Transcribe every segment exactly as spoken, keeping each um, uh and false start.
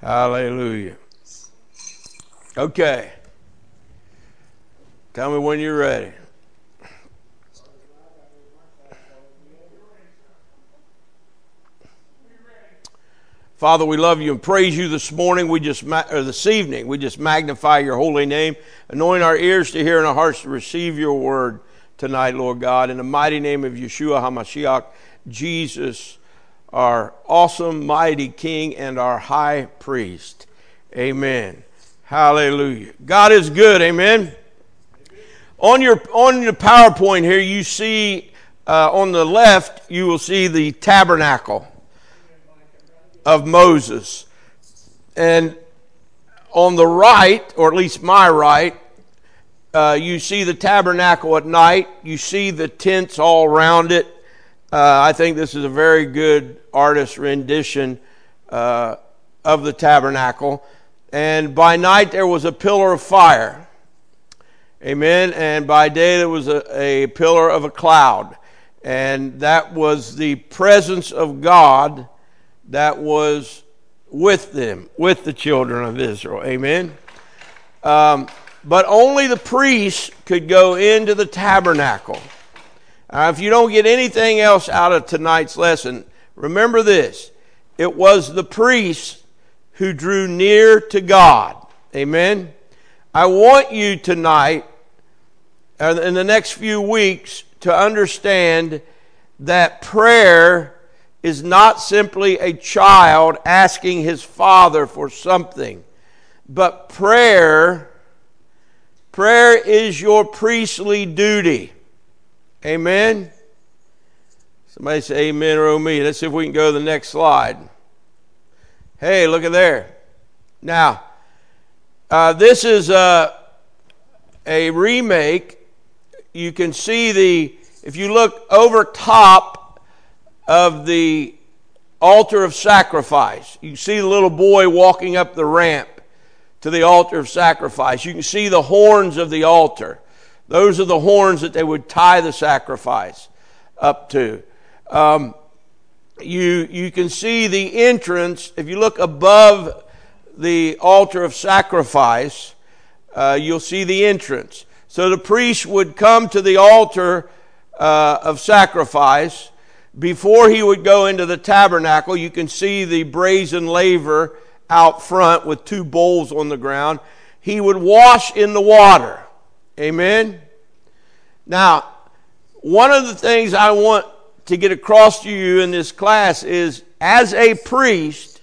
Hallelujah. Okay. Tell me when you're ready. Father, we love you and praise you this morning. We just or this evening. We just magnify your holy name, anoint our ears to hear and our hearts to receive your word tonight, Lord God. In the mighty name of Yeshua HaMashiach, Jesus, our awesome, mighty King and our high priest. Amen. Hallelujah. God is good. Amen. On your on your PowerPoint here, you see uh, on the left, you will see the tabernacle of Moses. And on the right, or at least my right, uh, you see the tabernacle at night. You see the tents all around it. Uh, I think this is a very good artist rendition uh, of the tabernacle. And by night there was a pillar of fire. Amen. And by day there was a, a pillar of a cloud. And that was the presence of God that was with them, with the children of Israel. Amen. Um, but only the priests could go into the tabernacle. Uh, if you don't get anything else out of tonight's lesson, remember this. It was the priests who drew near to God. Amen. I want you tonight, uh, in the next few weeks, to understand that prayer is not simply a child asking his father for something, but prayer, prayer is your priestly duty. Amen? Somebody say amen or oh me. Let's see if we can go to the next slide. Hey, look at there. Now, uh, this is a, a remake. You can see the, if you look over top of the altar of sacrifice, you can see the little boy walking up the ramp to the altar of sacrifice. You can see the horns of the altar. Those are the horns that they would tie the sacrifice up to. Um, you, you can see the entrance. If you look above the altar of sacrifice, uh, you'll see the entrance. So the priest would come to the altar uh, of sacrifice. Before he would go into the tabernacle, you can see the brazen laver out front with two bowls on the ground. He would wash in the water. Amen? Now, one of the things I want to get across to you in this class is, as a priest,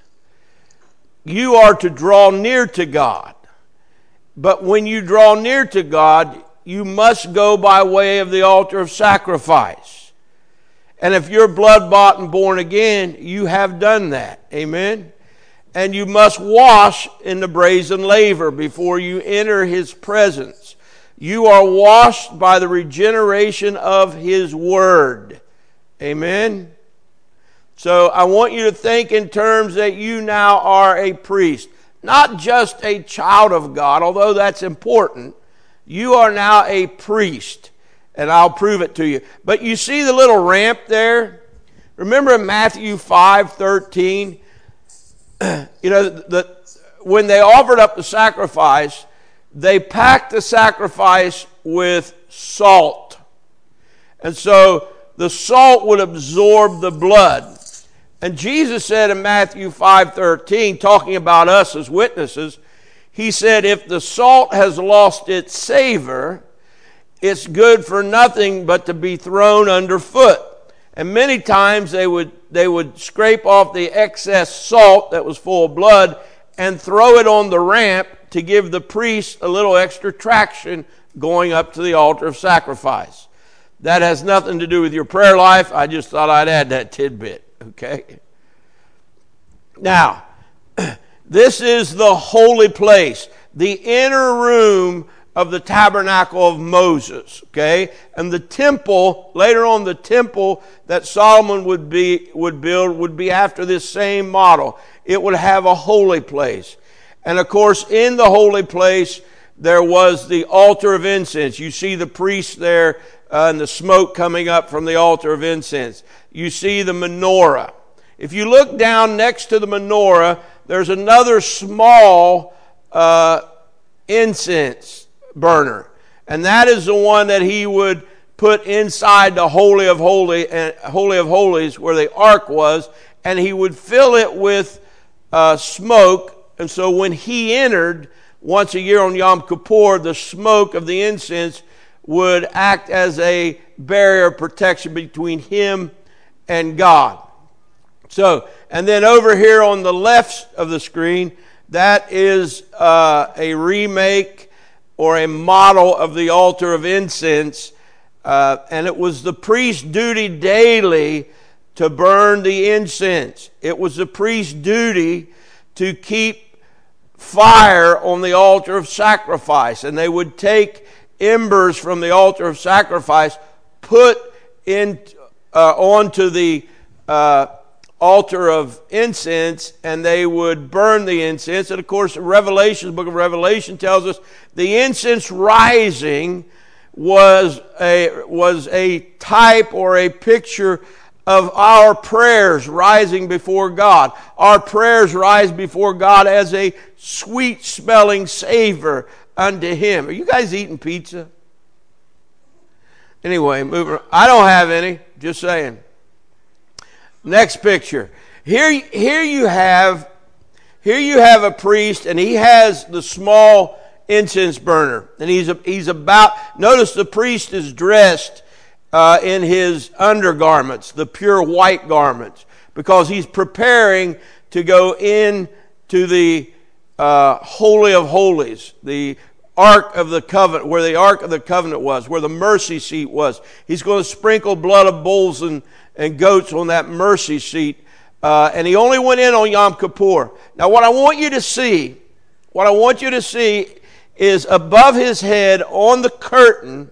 you are to draw near to God. But when you draw near to God, you must go by way of the altar of sacrifice. And if you're blood-bought and born again, you have done that. Amen? And you must wash in the brazen laver before you enter his presence. You are washed by the regeneration of his word. Amen? So I want you to think in terms that you now are a priest. Not just a child of God, although that's important. You are now a priest. And I'll prove it to you. But you see the little ramp there? Remember in Matthew five thirteen, you know, the, when they offered up the sacrifice, they packed the sacrifice with salt. And so the salt would absorb the blood. And Jesus said in Matthew five thirteen, talking about us as witnesses, he said, if the salt has lost its savor, it's good for nothing but to be thrown underfoot. And many times they would they would scrape off the excess salt that was full of blood and throw it on the ramp to give the priest a little extra traction going up to the altar of sacrifice. That has nothing to do with your prayer life. I just thought I'd add that tidbit. Okay? Now, this is the holy place, the inner room of the tabernacle of Moses, okay? And the temple, later on the temple that Solomon would be would build would be after this same model. It would have a holy place. And of course, in the holy place, there was the altar of incense. You see the priest there uh, and the smoke coming up from the altar of incense. You see the menorah. If you look down next to the menorah, there's another small uh, incense burner. And that is the one that he would put inside the Holy of Holy, uh, Holy of Holies where the ark was, and he would fill it with uh, smoke. And so when he entered once a year on Yom Kippur, the smoke of the incense would act as a barrier of protection between him and God. So, and then over here on the left of the screen, that is uh, a remake or a model of the altar of incense. Uh, and it was the priest's duty daily to burn the incense. It was the priest's duty to keep fire on the altar of sacrifice. And they would take embers from the altar of sacrifice, put in uh, onto the uh, altar of incense, and they would burn the incense. And of course, Revelation, the book of Revelation tells us the incense rising was a was a type or a picture of our prayers rising before God. Our prayers rise before God as a sweet smelling savor unto Him. Are you guys eating pizza? Anyway, moving. I don't have any. Just saying. Next picture. Here, here you have, here you have a priest, and he has the small incense burner, and he's he's about. Notice the priest is dressed uh, in his undergarments, the pure white garments, because he's preparing to go in to the uh, Holy of Holies, the Ark of the Covenant, where the Ark of the Covenant was, where the mercy seat was. He's going to sprinkle blood of bulls and, and goats on that mercy seat. Uh, and he only went in on Yom Kippur. Now what I want you to see, what I want you to see is above his head on the curtain,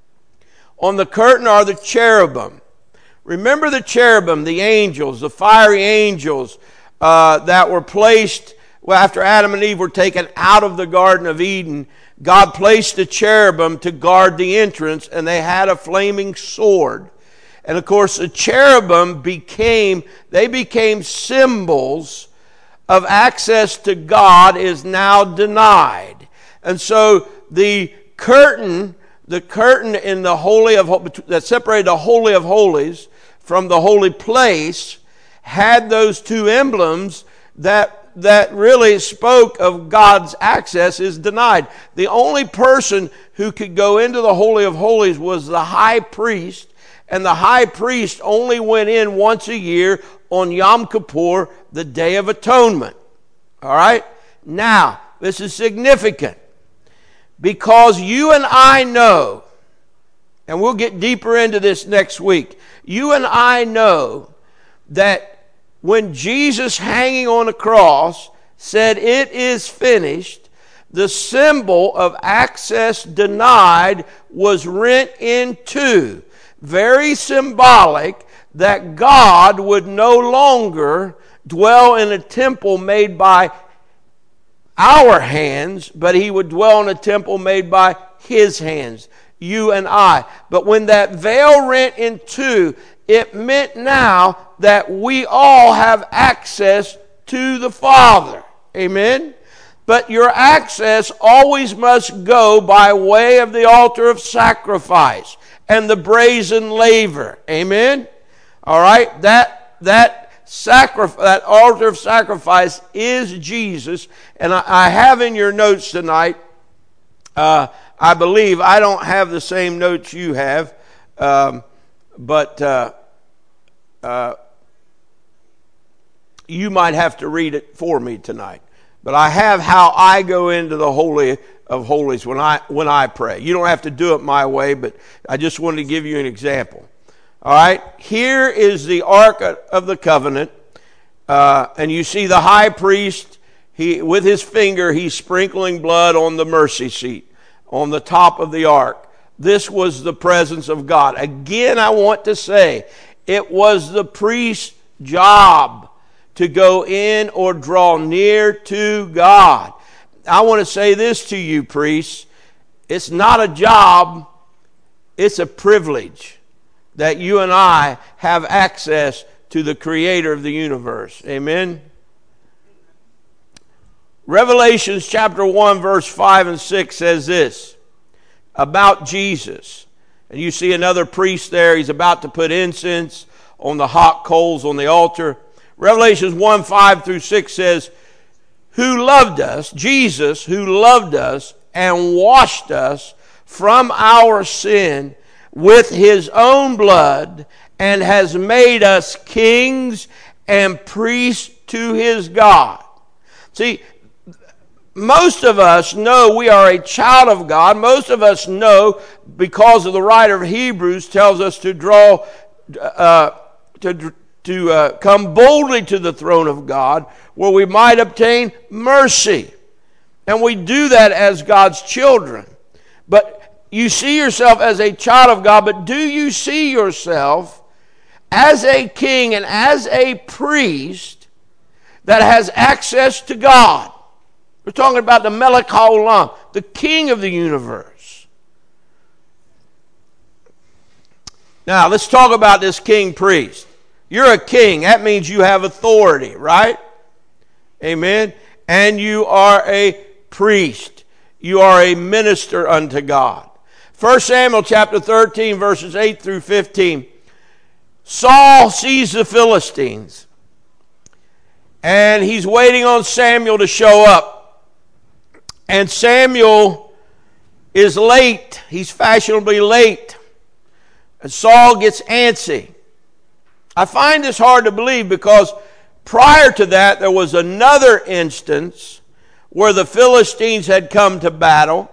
on the curtain are the cherubim. Remember the cherubim, the angels, the fiery angels uh, that were placed well, after Adam and Eve were taken out of the Garden of Eden. God placed the cherubim to guard the entrance, and they had a flaming sword. And of course, the cherubim became, they became symbols of access to God is now denied. And so the curtain, the curtain in the Holy of that separated the Holy of Holies from the holy place had those two emblems that that really spoke of God's access is denied. The only person who could go into the Holy of Holies was the high priest, and the high priest only went in once a year on Yom Kippur, the Day of Atonement. All right? Now, this is significant because you and I know, and we'll get deeper into this next week, you and I know that when Jesus, hanging on a cross, said, "It is finished," the symbol of access denied was rent in two. Very symbolic that God would no longer dwell in a temple made by our hands, but He would dwell in a temple made by His hands, you and I. But when that veil rent in two, it meant now that we all have access to the Father. Amen? But your access always must go by way of the altar of sacrifice and the brazen laver. Amen? All right? That, that, sacrifice, that altar of sacrifice is Jesus. And I, I have in your notes tonight, uh, I believe, I don't have the same notes you have, um, but uh, uh, you might have to read it for me tonight. But I have how I go into the Holy of Holies when I when I pray. You don't have to do it my way, but I just wanted to give you an example. All right, here is the Ark of the Covenant, uh, and you see the high priest. He with his finger he's sprinkling blood on the mercy seat on the top of the ark. This was the presence of God. Again, I want to say, it was the priest's job to go in or draw near to God. I want to say this to you, priests. It's not a job, it's a privilege that you and I have access to the Creator of the universe. Amen? Revelation chapter one, verse five and six says this about Jesus. And you see another priest there. He's about to put incense on the hot coals on the altar. Revelation one, five through six says, who loved us, Jesus, who loved us and washed us from our sin with his own blood and has made us kings and priests to his God. See, most of us know we are a child of God. Most of us know, because of the writer of Hebrews tells us to draw, uh, to, to uh, come boldly to the throne of God where we might obtain mercy. And we do that as God's children. But you see yourself as a child of God, but do you see yourself as a king and as a priest that has access to God? We're talking about the Melech HaOlam, the king of the universe. Now, let's talk about this king priest. You're a king. That means you have authority, right? Amen. And you are a priest. You are a minister unto God. First Samuel chapter thirteen, verses eight through fifteen. Saul sees the Philistines, and he's waiting on Samuel to show up. And Samuel is late. He's fashionably late. And Saul gets antsy. I find this hard to believe because prior to that, there was another instance where the Philistines had come to battle,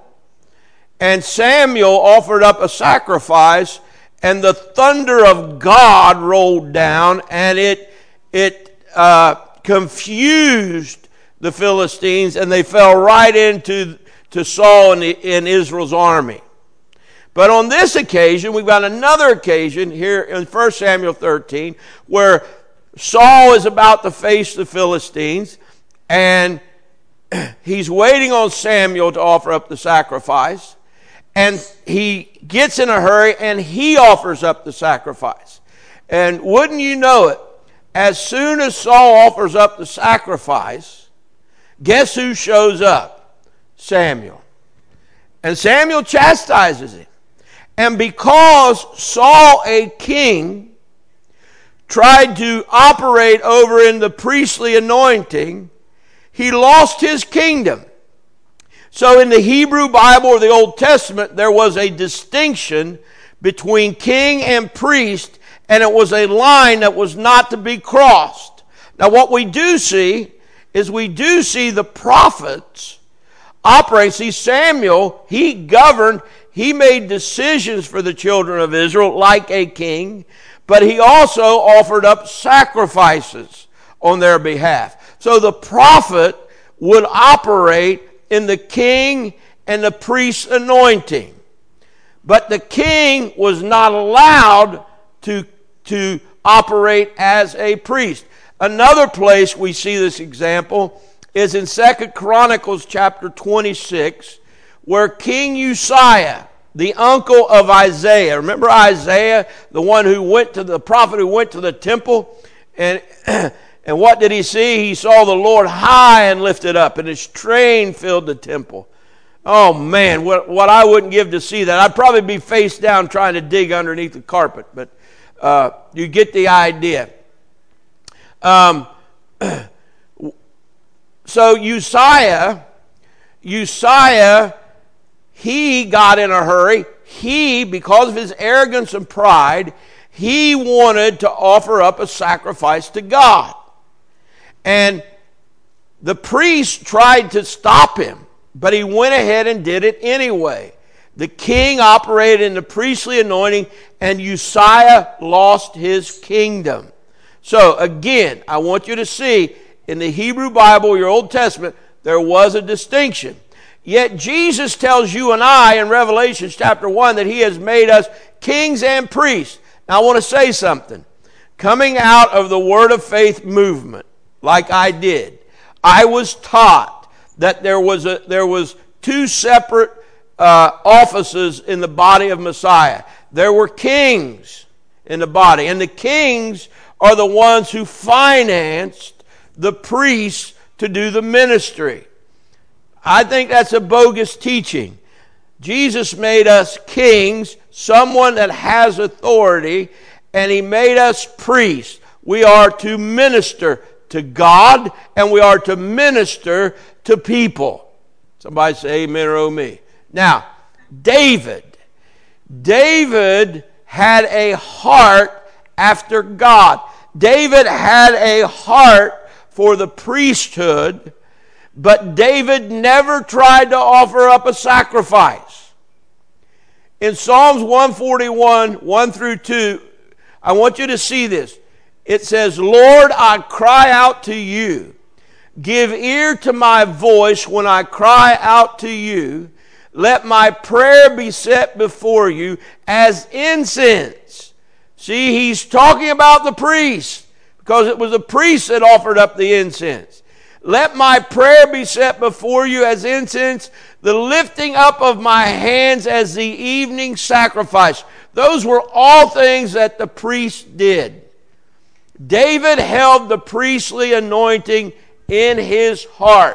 and Samuel offered up a sacrifice, and the thunder of God rolled down, and it, it uh, confused the Philistines, and they fell right into to Saul and, the, and Israel's army. But on this occasion, we've got another occasion here in First Samuel thirteen where Saul is about to face the Philistines, and he's waiting on Samuel to offer up the sacrifice, and he gets in a hurry and he offers up the sacrifice. And wouldn't you know it, as soon as Saul offers up the sacrifice, guess who shows up? Samuel. And Samuel chastises him. And because Saul, a king, tried to operate over in the priestly anointing, he lost his kingdom. So in the Hebrew Bible or the Old Testament, there was a distinction between king and priest, and it was a line that was not to be crossed. Now what we do see is we do see the prophets operate. See, Samuel, he governed, he made decisions for the children of Israel like a king, but he also offered up sacrifices on their behalf. So the prophet would operate in the king and the priest's anointing. But the king was not allowed to, to operate as a priest. Another place we see this example is in Second Chronicles chapter twenty-six, where King Uzziah, the uncle of Isaiah, remember Isaiah, the one who went to the prophet who went to the temple, and and what did he see? He saw the Lord high and lifted up, and his train filled the temple. Oh man, what what I wouldn't give to see that. I'd probably be face down trying to dig underneath the carpet, but uh, you get the idea. Um, so Uzziah, Uzziah, he got in a hurry. He, because of his arrogance and pride, he wanted to offer up a sacrifice to God. And the priest tried to stop him, but he went ahead and did it anyway. The king operated in the priestly anointing, and Uzziah lost his kingdom. So again, I want you to see in the Hebrew Bible, your Old Testament, there was a distinction. Yet Jesus tells you and I in Revelation chapter one that he has made us kings and priests. Now I want to say something. Coming out of the Word of Faith movement, like I did, I was taught that there was a there was two separate uh, offices in the body of Messiah. There were kings in the body, and the kings are the ones who financed the priests to do the ministry. I think that's a bogus teaching. Jesus made us kings, someone that has authority, and He made us priests. We are to minister to God, and we are to minister to people. Somebody say amen or oh me. Now, David. David had a heart after God. David had a heart for the priesthood, but David never tried to offer up a sacrifice. In Psalms one forty-one, one through two, I want you to see this. It says, Lord, I cry out to you. Give ear to my voice when I cry out to you. Let my prayer be set before you as incense. See, he's talking about the priest, because it was the priest that offered up the incense. Let my prayer be set before you as incense, the lifting up of my hands as the evening sacrifice. Those were all things that the priest did. David held the priestly anointing in his heart.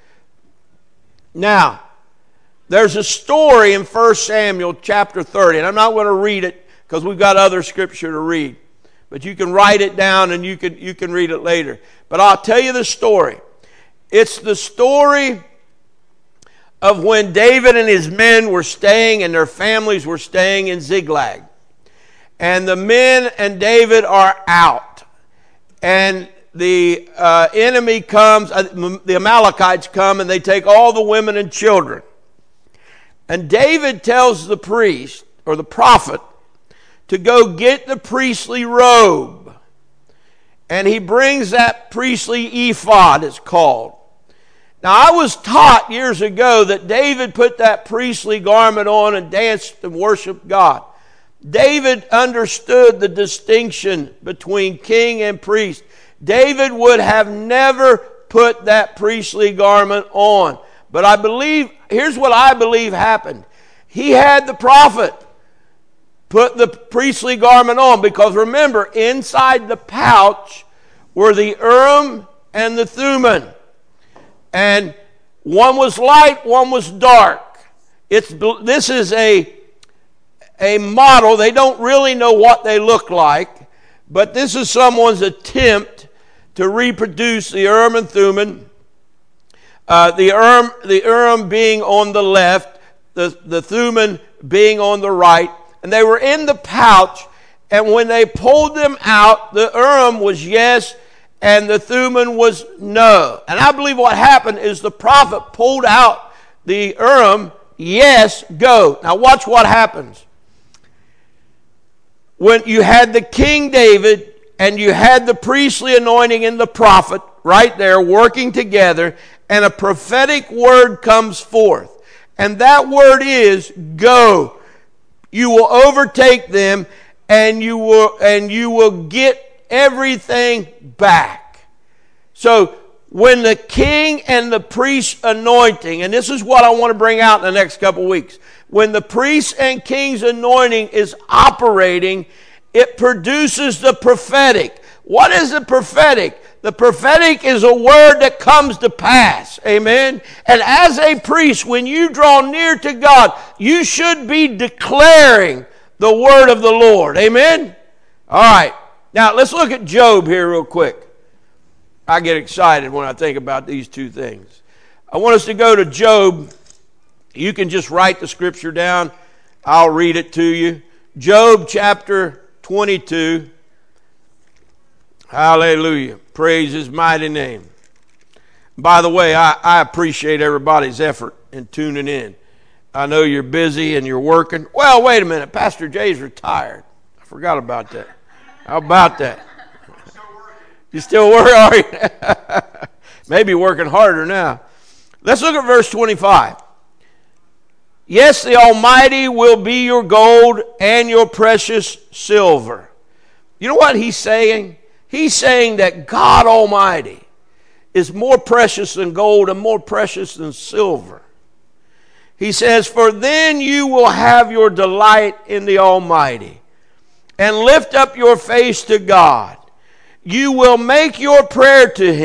Now, there's a story in First Samuel chapter thirty, and I'm not going to read it because we've got other scripture to read. But you can write it down and you can, you can read it later. But I'll tell you the story. It's the story of when David and his men were staying and their families were staying in Ziklag. And the men and David are out. And the uh, enemy comes, uh, the Amalekites come, and they take all the women and children. And David tells the priest, or the prophet, to go get the priestly robe. And he brings that priestly ephod, it's called. Now, I was taught years ago that David put that priestly garment on and danced and worshiped God. David understood the distinction between king and priest. David would have never put that priestly garment on. But I believe, here's what I believe happened. He had the prophet put the priestly garment on, because remember, inside the pouch were the Urim and the Thummim. And one was light, one was dark. It's, this is a, a model. They don't really know what they look like, but this is someone's attempt to reproduce the Urim and Thummim. Uh, the Urim, the Urim being on the left, the, the Thummim being on the right. And they were in the pouch, and when they pulled them out, the Urim was yes, and the Thummim was no. And I believe what happened is the prophet pulled out the Urim, yes, go. Now watch what happens. When you had the King David, and you had the priestly anointing in the prophet right there working together, and a prophetic word comes forth. And that word is, go. You will overtake them, and you will and you will get everything back. So when the king and the priest anointing, and this is what I want to bring out in the next couple of weeks, when the priest and king's anointing is operating, it produces the prophetic. What is the prophetic? The prophetic is a word that comes to pass. Amen? And as a priest, when you draw near to God, you should be declaring the word of the Lord. Amen? All right. Now, let's look at Job here real quick. I get excited when I think about these two things. I want us to go to Job. You can just write the scripture down. I'll read it to you. Job chapter twenty-two. Hallelujah. Praise His mighty name. By the way, I, I appreciate everybody's effort in tuning in. I know you're busy and you're working. Well, wait a minute. Pastor Jay's retired. I forgot about that. How about that? You still working, are you? Maybe working harder now. Let's look at verse twenty-five. Yes, the Almighty will be your gold and your precious silver. You know what he's saying? He's saying that God Almighty is more precious than gold and more precious than silver. He says, for then you will have your delight in the Almighty, and lift up your face to God. You will make your prayer to Him.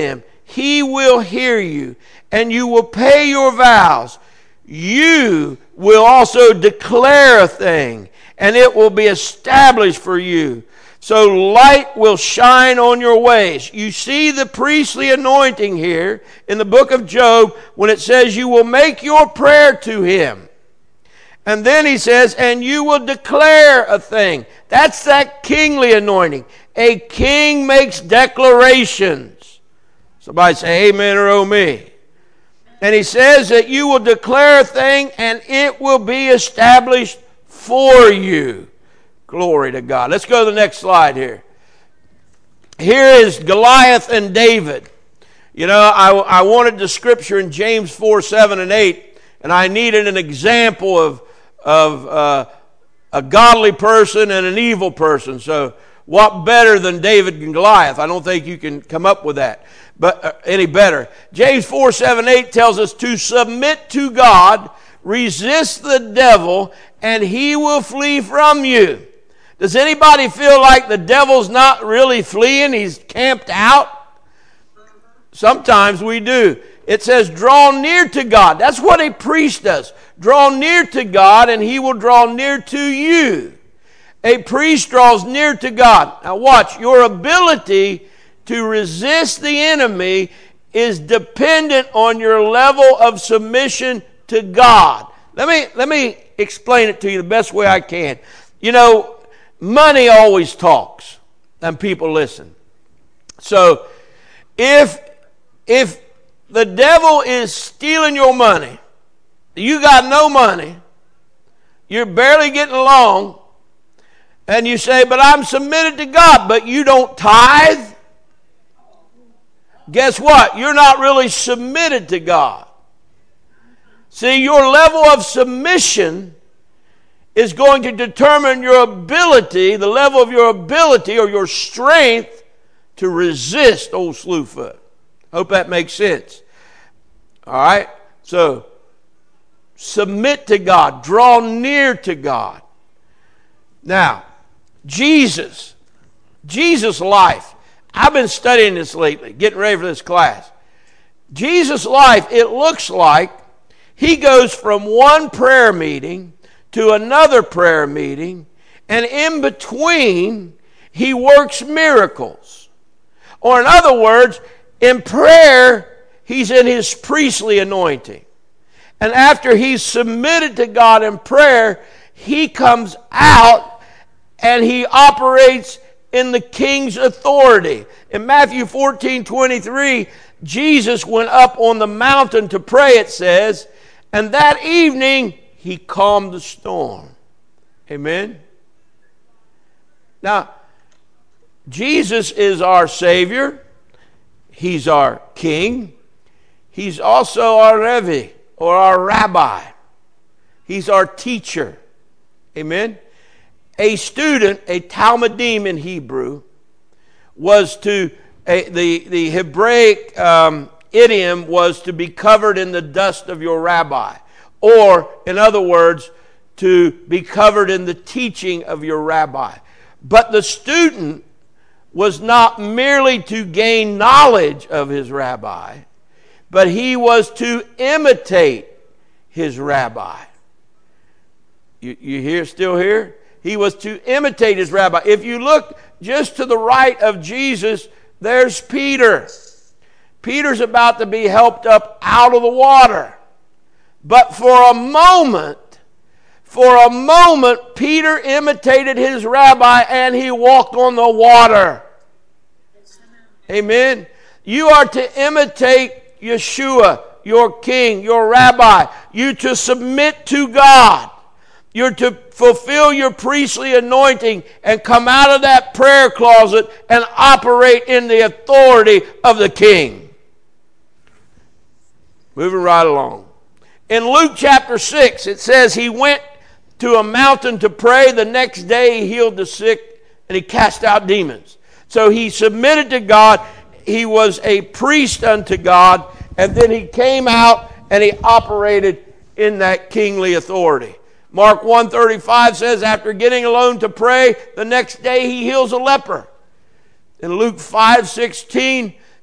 he will hear you, and you will pay your vows. You will also declare a thing, and it will be established for you. So light will shine on your ways. You see the priestly anointing here in the book of Job when it says you will make your prayer to him. And then he says, and you will declare a thing. That's that kingly anointing. A king makes declarations. Somebody say amen or oh me. And he says that you will declare a thing and it will be established for you. Glory to God. Let's go to the next slide here. Here is Goliath and David. You know, I, I wanted the scripture in James four, seven, and eight, and I needed an example of, of uh, a godly person and an evil person. So what better than David and Goliath? I don't think you can come up with that but uh, any better. James four, seven, eight tells us to submit to God, resist the devil, and he will flee from you. Does anybody feel like the devil's not really fleeing? He's camped out? Sometimes we do. It says, draw near to God. That's what a priest does. Draw near to God, and he will draw near to you. A priest draws near to God. Now watch, your ability to resist the enemy is dependent on your level of submission to God. Let me, let me explain it to you the best way I can. You know, money always talks, and people listen. So, if if the devil is stealing your money, you got no money, you're barely getting along, and you say, but I'm submitted to God, but you don't tithe, guess what? You're not really submitted to God. See, your level of submission is going to determine your ability, the level of your ability or your strength to resist old Slewfoot. Hope that makes sense. All right? So, submit to God. Draw near to God. Now, Jesus. Jesus' life. I've been studying this lately, getting ready for this class. Jesus' life, it looks like he goes from one prayer meeting to another prayer meeting, and in between, he works miracles. Or in other words, in prayer, he's in his priestly anointing. And after he's submitted to God in prayer, he comes out and he operates in the king's authority. In Matthew fourteen twenty-three, Jesus went up on the mountain to pray, it says, and that evening he calmed the storm. Amen? Now, Jesus is our Savior. He's our King. He's also our Rebbe, or our Rabbi. He's our teacher. Amen? A student, a Talmudim in Hebrew, was to, a, the, the Hebraic um, idiom was to be covered in the dust of your rabbi. Or, in other words, to be covered in the teaching of your rabbi. But the student was not merely to gain knowledge of his rabbi, but he was to imitate his rabbi. You, you hear, still here? He was to imitate his rabbi. If you look just to the right of Jesus, there's Peter. Peter's about to be helped up out of the water. But for a moment, for a moment, Peter imitated his rabbi and he walked on the water. Amen. You are to imitate Yeshua, your king, your rabbi. You to submit to God. You're to fulfill your priestly anointing and come out of that prayer closet and operate in the authority of the king. Moving right along. In Luke chapter six, it says he went to a mountain to pray. The next day he healed the sick and he cast out demons. So he submitted to God. He was a priest unto God. And then he came out and he operated in that kingly authority. Mark one thirty-five says after getting alone to pray, the next day he heals a leper. In Luke five sixteen,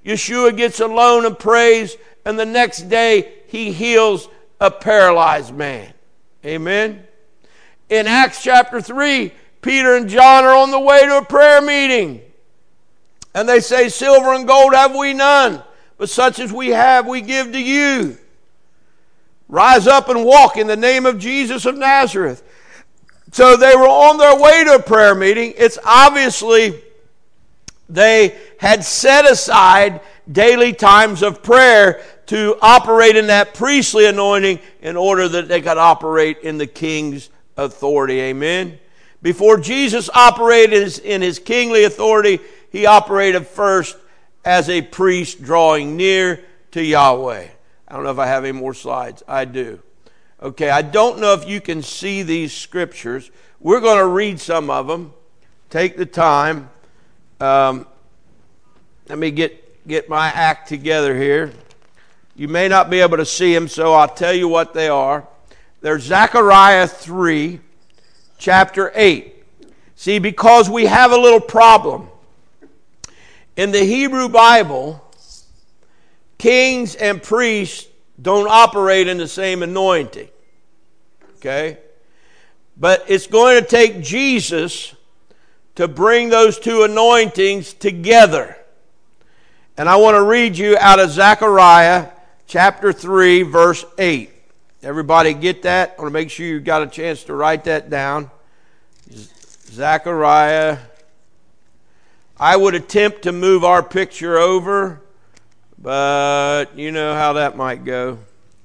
Yeshua gets alone and prays, and the next day he heals a paralyzed man. Amen. In Acts chapter three, Peter and John are on the way to a prayer meeting. And they say, silver and gold have we none, but such as we have we give to you. Rise up and walk in the name of Jesus of Nazareth. So they were on their way to a prayer meeting. It's obviously they had set aside daily times of prayer to operate in that priestly anointing in order that they could operate in the king's authority. Amen. Before Jesus operated in his kingly authority, he operated first as a priest drawing near to Yahweh. I don't know if I have any more slides. I do. Okay, I don't know if you can see these scriptures. We're going to read some of them. Take the time. Um, let me get, get my act together here. You may not be able to see them, so I'll tell you what they are. There's Zechariah three, chapter eight. See, because we have a little problem. In the Hebrew Bible, kings and priests don't operate in the same anointing. Okay? But it's going to take Jesus to bring those two anointings together. And I want to read you out of Zechariah chapter three, verse eight. Everybody get that? I want to make sure you got a chance to write that down. Zechariah. I would attempt to move our picture over, but you know how that might go.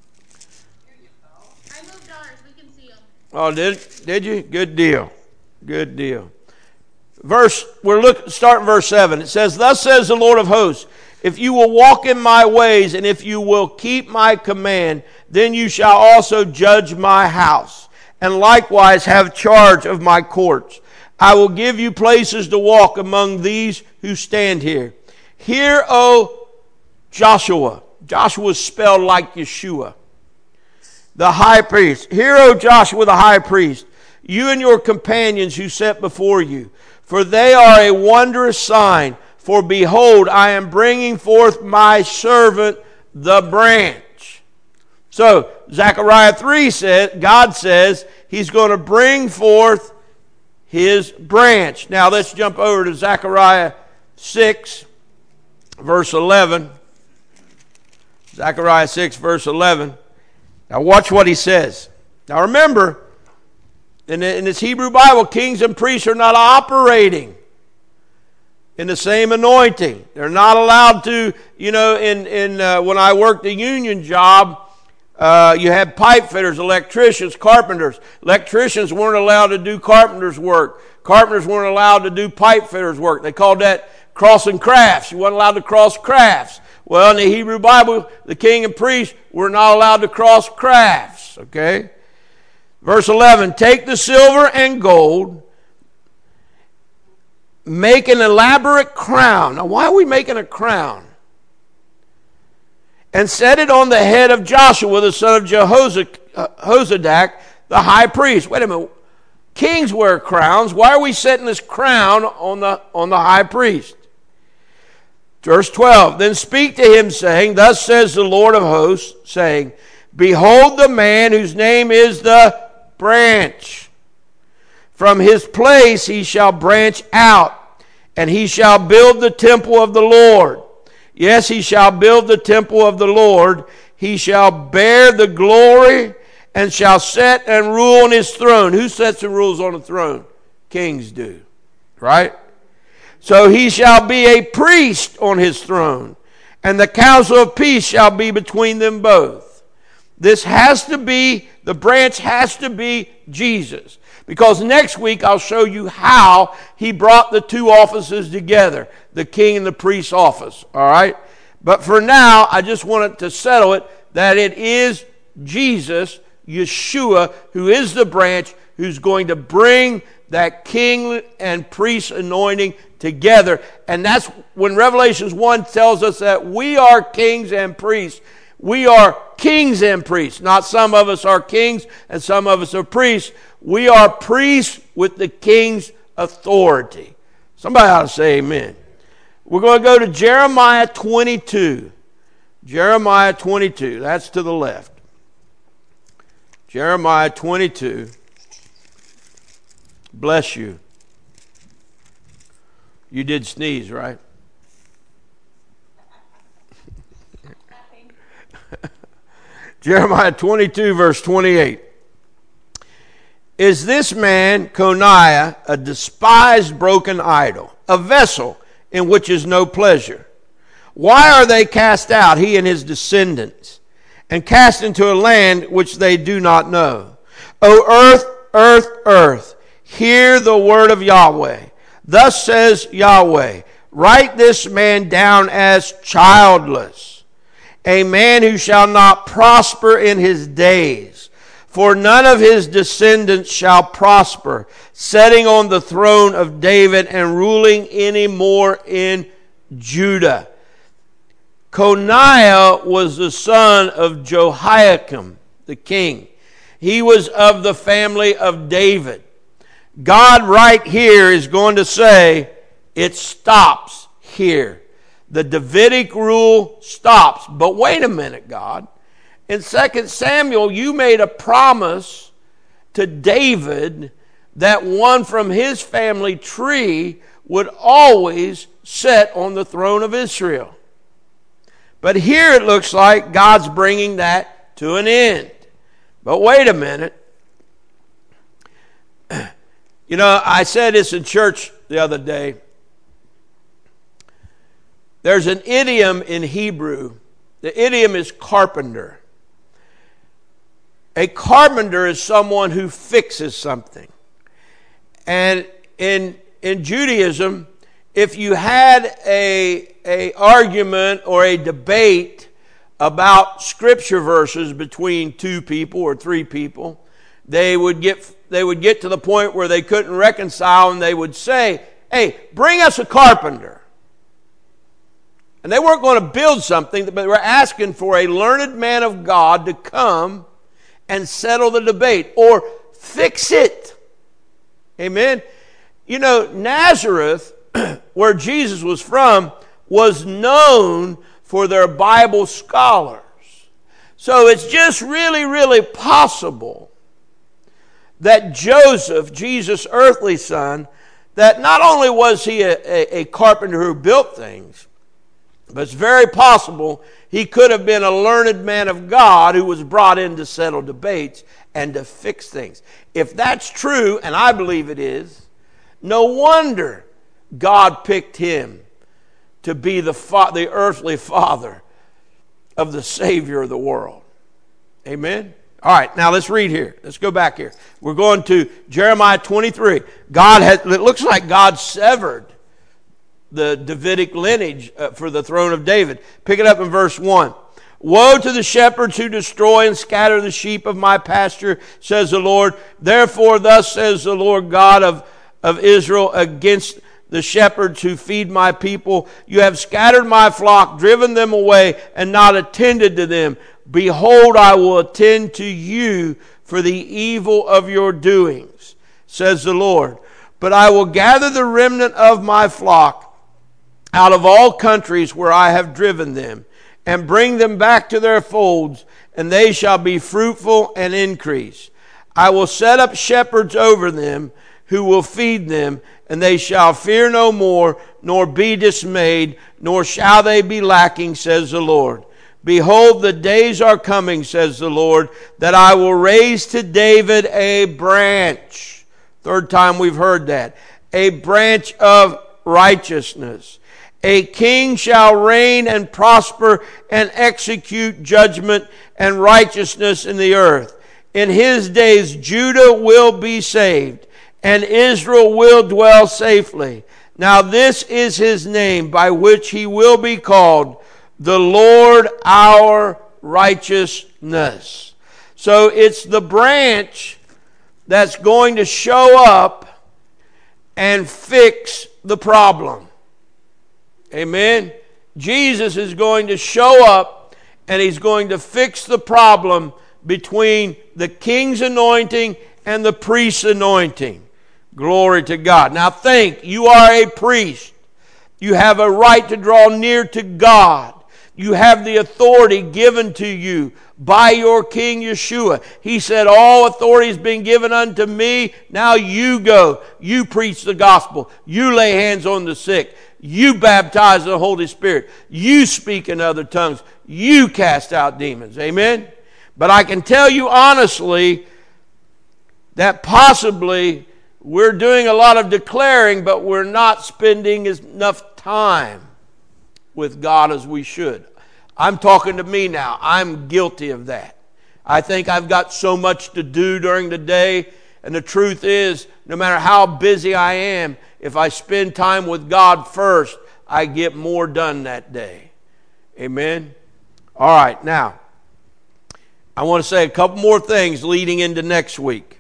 I moved ours. We can see them. Oh, did did you? Good deal. Good deal. Verse, we're look, starting verse seven. It says, thus says the Lord of hosts, if you will walk in my ways, and if you will keep my command, then you shall also judge my house, and likewise have charge of my courts. I will give you places to walk among these who stand here. Hear, O Joshua. Joshua is spelled like Yeshua, the high priest. Hear, O Joshua, the high priest, you and your companions who sit before you, for they are a wondrous sign. For behold, I am bringing forth my servant, the branch. So, Zechariah three says, God says he's going to bring forth his branch. Now, let's jump over to Zechariah six, verse eleven. Zechariah six, verse eleven. Now, watch what he says. Now, remember, in, in this Hebrew Bible, kings and priests are not operating in the same anointing. They're not allowed to, you know, in, in uh, when I worked a union job, uh, you had pipe fitters, electricians, carpenters. Electricians weren't allowed to do carpenters' work. Carpenters weren't allowed to do pipe fitters' work. They called that crossing crafts. You weren't allowed to cross crafts. Well, in the Hebrew Bible, the king and priest were not allowed to cross crafts. Okay? Verse eleven, take the silver and gold, make an elaborate crown. Now, why are we making a crown? And set it on the head of Joshua, the son of Jehozadak, the high priest. Wait a minute. Kings wear crowns. Why are we setting this crown on the, on the high priest? Verse twelve, then speak to him, saying, thus says the Lord of hosts, saying, behold the man whose name is the branch. From his place he shall branch out, and he shall build the temple of the Lord. Yes, he shall build the temple of the Lord. He shall bear the glory and shall set and rule on his throne. Who sets and rules on the throne? Kings do. Right? So he shall be a priest on his throne, and the council of peace shall be between them both. This has to be, the branch has to be Jesus. Because next week I'll show you how he brought the two offices together, the king and the priest's office. All right? But for now, I just wanted to settle it that it is Jesus, Yeshua, who is the branch, who's going to bring that king and priest anointing together. And that's when Revelation one tells us that we are kings and priests. We are kings and priests. Not some of us are kings and some of us are priests. We are priests with the king's authority. Somebody ought to say amen. We're going to go to Jeremiah twenty-two. Jeremiah twenty-two. That's to the left. Jeremiah twenty-two. Bless you. You did sneeze, right? Jeremiah twenty-two, verse twenty-eight. Is this man, Coniah, a despised broken idol, a vessel in which is no pleasure? Why are they cast out, he and his descendants, and cast into a land which they do not know? O earth, earth, earth, hear the word of Yahweh. Thus says Yahweh, write this man down as childless, a man who shall not prosper in his days. For none of his descendants shall prosper, sitting on the throne of David and ruling any more in Judah. Coniah was the son of Jehoiakim, the king. He was of the family of David. God right here is going to say, it stops here. The Davidic rule stops. But wait a minute, God. In Second Samuel, you made a promise to David that one from his family tree would always sit on the throne of Israel. But here it looks like God's bringing that to an end. But wait a minute. You know, I said this in church the other day. There's an idiom in Hebrew. The idiom is carpenter. A carpenter is someone who fixes something. And in, in Judaism, if you had a, a argument or a debate about scripture verses between two people or three people, they would get they would get to the point where they couldn't reconcile, and they would say, hey, bring us a carpenter. And they weren't going to build something, but they were asking for a learned man of God to come and settle the debate or fix it. Amen. You know, Nazareth, where Jesus was from, was known for their Bible scholars. So it's just really, really possible that Joseph, Jesus' earthly son, that not only was he a, a, a carpenter who built things, but it's very possible he could have been a learned man of God who was brought in to settle debates and to fix things. If that's true, and I believe it is, no wonder God picked him to be the, fa- the earthly father of the Savior of the world. Amen? All right, now let's read here. Let's go back here. We're going to Jeremiah twenty-three. God had, it looks like God severed the Davidic lineage uh, for the throne of David. Pick it up in verse one. Woe to the shepherds who destroy and scatter the sheep of my pasture, says the Lord. Therefore, thus says the Lord God of, of Israel against the shepherds who feed my people. You have scattered my flock, driven them away, and not attended to them. Behold, I will attend to you for the evil of your doings, says the Lord. But I will gather the remnant of my flock out of all countries where I have driven them, and bring them back to their folds, and they shall be fruitful and increase. I will set up shepherds over them, who will feed them, and they shall fear no more, nor be dismayed, nor shall they be lacking, says the Lord. Behold, the days are coming, says the Lord, that I will raise to David a branch. Third time we've heard that. A branch of righteousness. A king shall reign and prosper and execute judgment and righteousness in the earth. In his days Judah will be saved, and Israel will dwell safely. Now this is his name by which he will be called, the Lord our righteousness. So it's the branch that's going to show up and fix the problem. Amen. Jesus is going to show up, and he's going to fix the problem between the king's anointing and the priest's anointing. Glory to God. Now think, you are a priest. You have a right to draw near to God. You have the authority given to you by your King Yeshua. He said, all authority has been given unto me. Now you go. You preach the gospel. You lay hands on the sick. You baptize the Holy Spirit. You speak in other tongues. You cast out demons. Amen? But I can tell you honestly that possibly we're doing a lot of declaring, but we're not spending enough time with God as we should. I'm talking to me now. I'm guilty of that. I think I've got so much to do during the day, and the truth is, no matter how busy I am, if I spend time with God first, I get more done that day. Amen? All right, now, I want to say a couple more things leading into next week.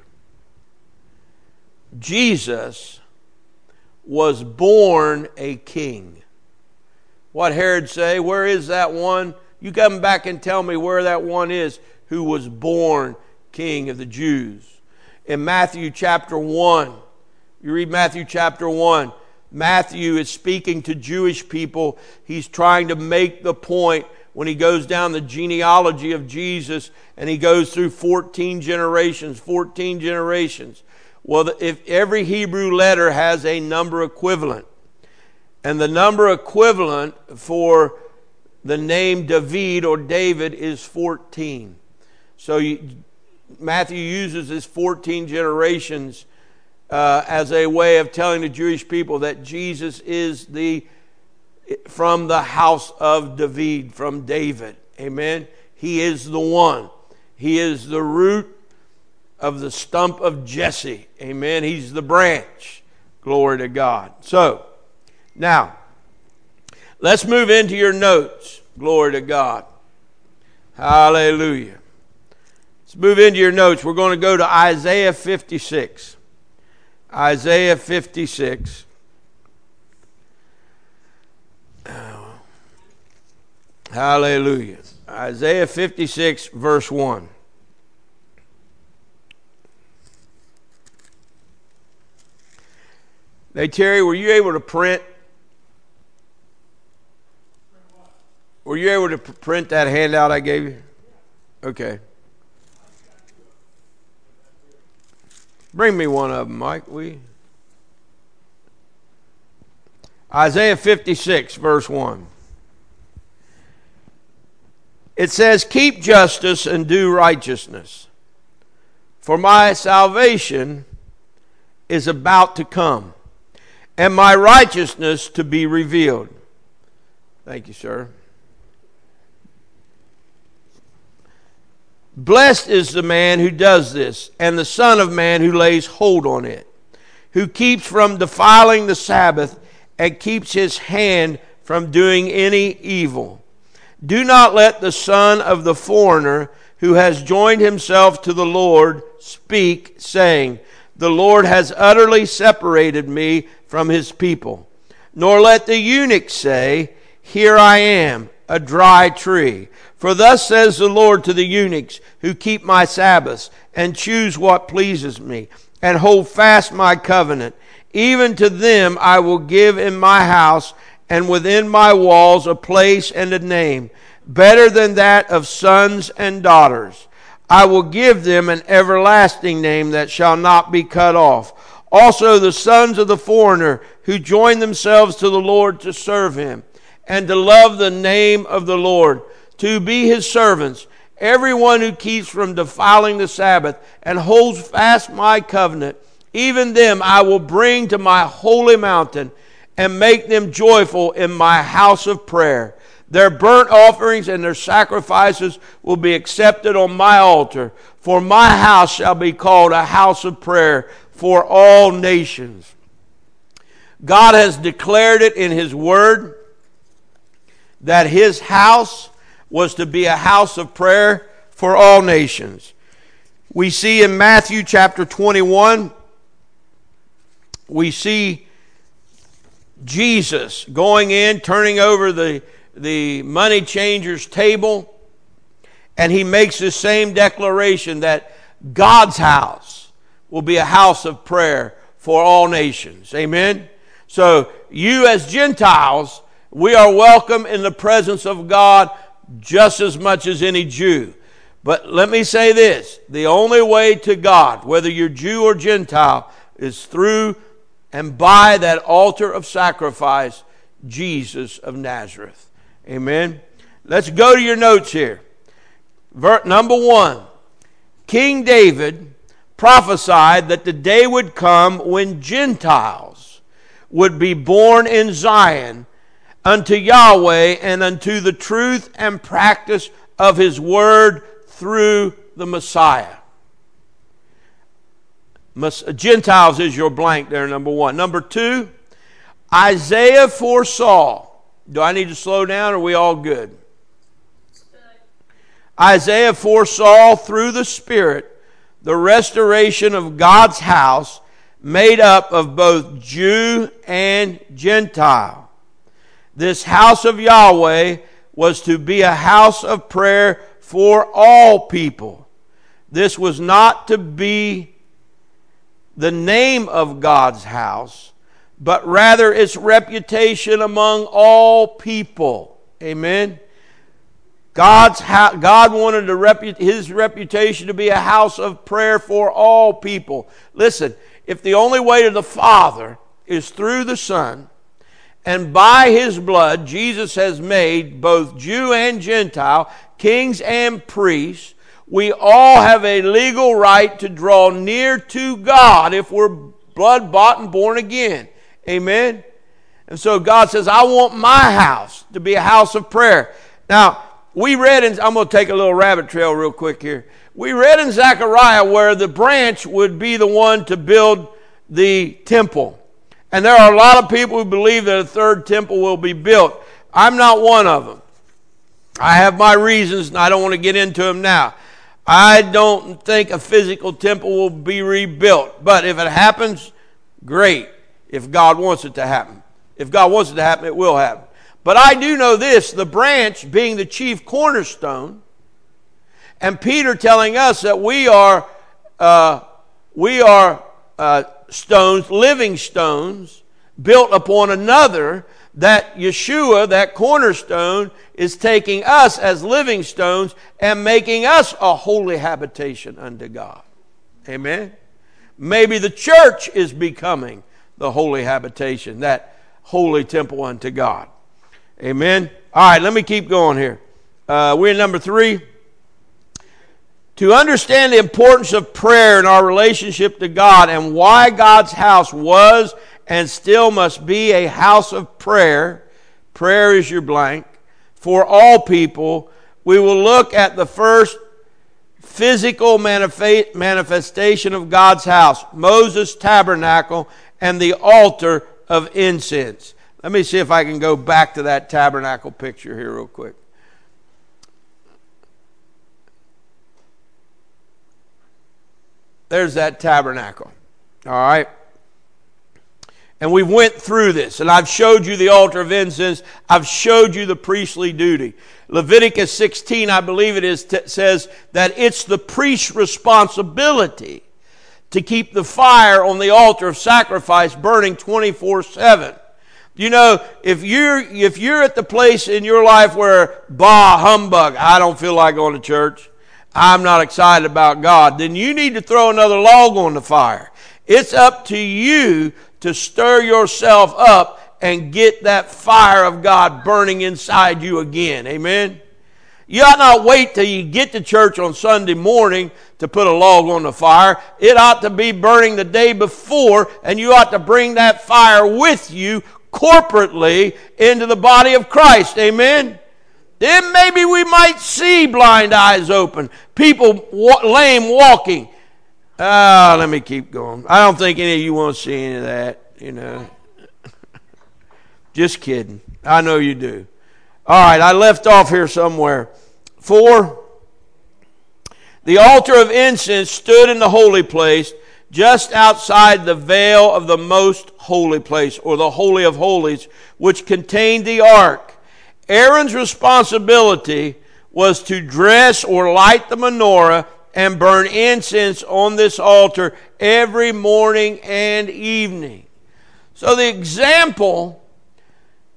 Jesus was born a king. What Herod say? Where is that one? You come back and tell me where that one is who was born king of the Jews. In Matthew chapter one, you read Matthew chapter one, Matthew is speaking to Jewish people. He's trying to make the point when he goes down the genealogy of Jesus, and he goes through fourteen generations, fourteen generations. Well, if every Hebrew letter has a number equivalent, and the number equivalent for the name David or David is fourteen. So you, Matthew uses his fourteen generations uh, as a way of telling the Jewish people that Jesus is the from the house of David, from David. Amen. He is the one. He is the root of the stump of Jesse. Amen. He's the branch. Glory to God. So, now, let's move into your notes. Glory to God. Hallelujah. Let's move into your notes. We're going to go to Isaiah fifty-six. Isaiah fifty-six. Oh. Hallelujah. Isaiah fifty-six, verse one. Hey, Terry, were you able to print? Were you able to print that handout I gave you? Okay. Bring me one of them, Mike. We Isaiah fifty-six, verse one. It says, keep justice and do righteousness, for my salvation is about to come, and my righteousness to be revealed. Thank you, sir. Blessed is the man who does this, and the Son of Man who lays hold on it, who keeps from defiling the Sabbath, and keeps his hand from doing any evil. Do not let the son of the foreigner who has joined himself to the Lord speak, saying, the Lord has utterly separated me from his people. Nor let the eunuch say, here I am, a dry tree. For thus says the Lord to the eunuchs who keep my Sabbaths, and choose what pleases me, and hold fast my covenant. Even to them I will give in my house and within my walls a place and a name, better than that of sons and daughters. I will give them an everlasting name that shall not be cut off. Also the sons of the foreigner who join themselves to the Lord to serve him, and to love the name of the Lord, to be his servants. Everyone who keeps from defiling the Sabbath and holds fast my covenant, even them I will bring to my holy mountain and make them joyful in my house of prayer. Their burnt offerings and their sacrifices will be accepted on my altar. For my house shall be called a house of prayer for all nations. God has declared it in his word that his house was to be a house of prayer for all nations. We see in Matthew chapter twenty-one, we see Jesus going in, turning over the, the money changer's table, and he makes the same declaration that God's house will be a house of prayer for all nations. Amen? So you as Gentiles, we are welcome in the presence of God just as much as any Jew. But let me say this, the only way to God, whether you're Jew or Gentile, is through and by that altar of sacrifice, Jesus of Nazareth. Amen. Let's go to your notes here. Verse number one, King David prophesied that the day would come when Gentiles would be born in Zion unto Yahweh and unto the truth and practice of His word through the Messiah. Gentiles is your blank there, number one. Number two, Isaiah foresaw. Do I need to slow down or are we all good? Isaiah foresaw through the Spirit the restoration of God's house made up of both Jew and Gentile. This house of Yahweh was to be a house of prayer for all people. This was not to be the name of God's house, but rather its reputation among all people. Amen. God's ha- God wanted to repu- His reputation to be a house of prayer for all people. Listen, if the only way to the Father is through the Son, and by His blood Jesus has made both Jew and Gentile, kings and priests, we all have a legal right to draw near to God if we're blood-bought and born again. Amen? And so God says, I want my house to be a house of prayer. Now, we read in, I'm going to take a little rabbit trail real quick here. We read in Zechariah where the branch would be the one to build the temple. And there are a lot of people who believe that a third temple will be built. I'm not one of them. I have my reasons and I don't want to get into them now. I don't think a physical temple will be rebuilt. But if it happens, great. If God wants it to happen. If God wants it to happen, it will happen. But I do know this, the branch being the chief cornerstone, and Peter telling us that we are uh, we are uh, stones, living stones, built upon another, that Yeshua, that cornerstone, is taking us as living stones and making us a holy habitation unto God. Amen? Maybe the church is becoming the holy habitation, that holy temple unto God. Amen. All right, let me keep going here. Uh, we're in number three. To understand the importance of prayer in our relationship to God and why God's house was and still must be a house of prayer, prayer is your blank, for all people, we will look at the first physical manif- manifestation of God's house, Moses' tabernacle and the altar of incense. Let me see if I can go back to that tabernacle picture here real quick. There's that tabernacle. All right. And we went through this, and I've showed you the altar of incense. I've showed you the priestly duty. Leviticus sixteen, I believe it is, t- says that it's the priest's responsibility to keep the fire on the altar of sacrifice burning twenty-four seven. You know, if you're if you're at the place in your life where, bah, humbug, I don't feel like going to church, I'm not excited about God, then you need to throw another log on the fire. It's up to you to stir yourself up and get that fire of God burning inside you again. Amen? You ought not wait till you get to church on Sunday morning to put a log on the fire. It ought to be burning the day before, and you ought to bring that fire with you corporately into the body of Christ. Amen? Then maybe we might see blind eyes open, people wa- lame walking. Ah, uh, let me keep going. I don't think any of you want to see any of that, you know. Just kidding. I know you do. All right, I left off here somewhere. Four, the altar of incense stood in the holy place just outside the veil of the most holy place, or the Holy of Holies, which contained the ark. Aaron's responsibility was to dress or light the menorah and burn incense on this altar every morning and evening. So the example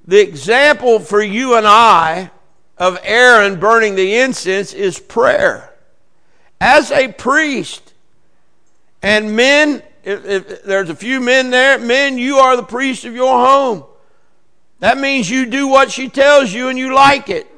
The example for you and I of Aaron burning the incense is prayer. As a priest, and men, if, if there's a few men there, men, you are the priest of your home. That means you do what she tells you and you like it.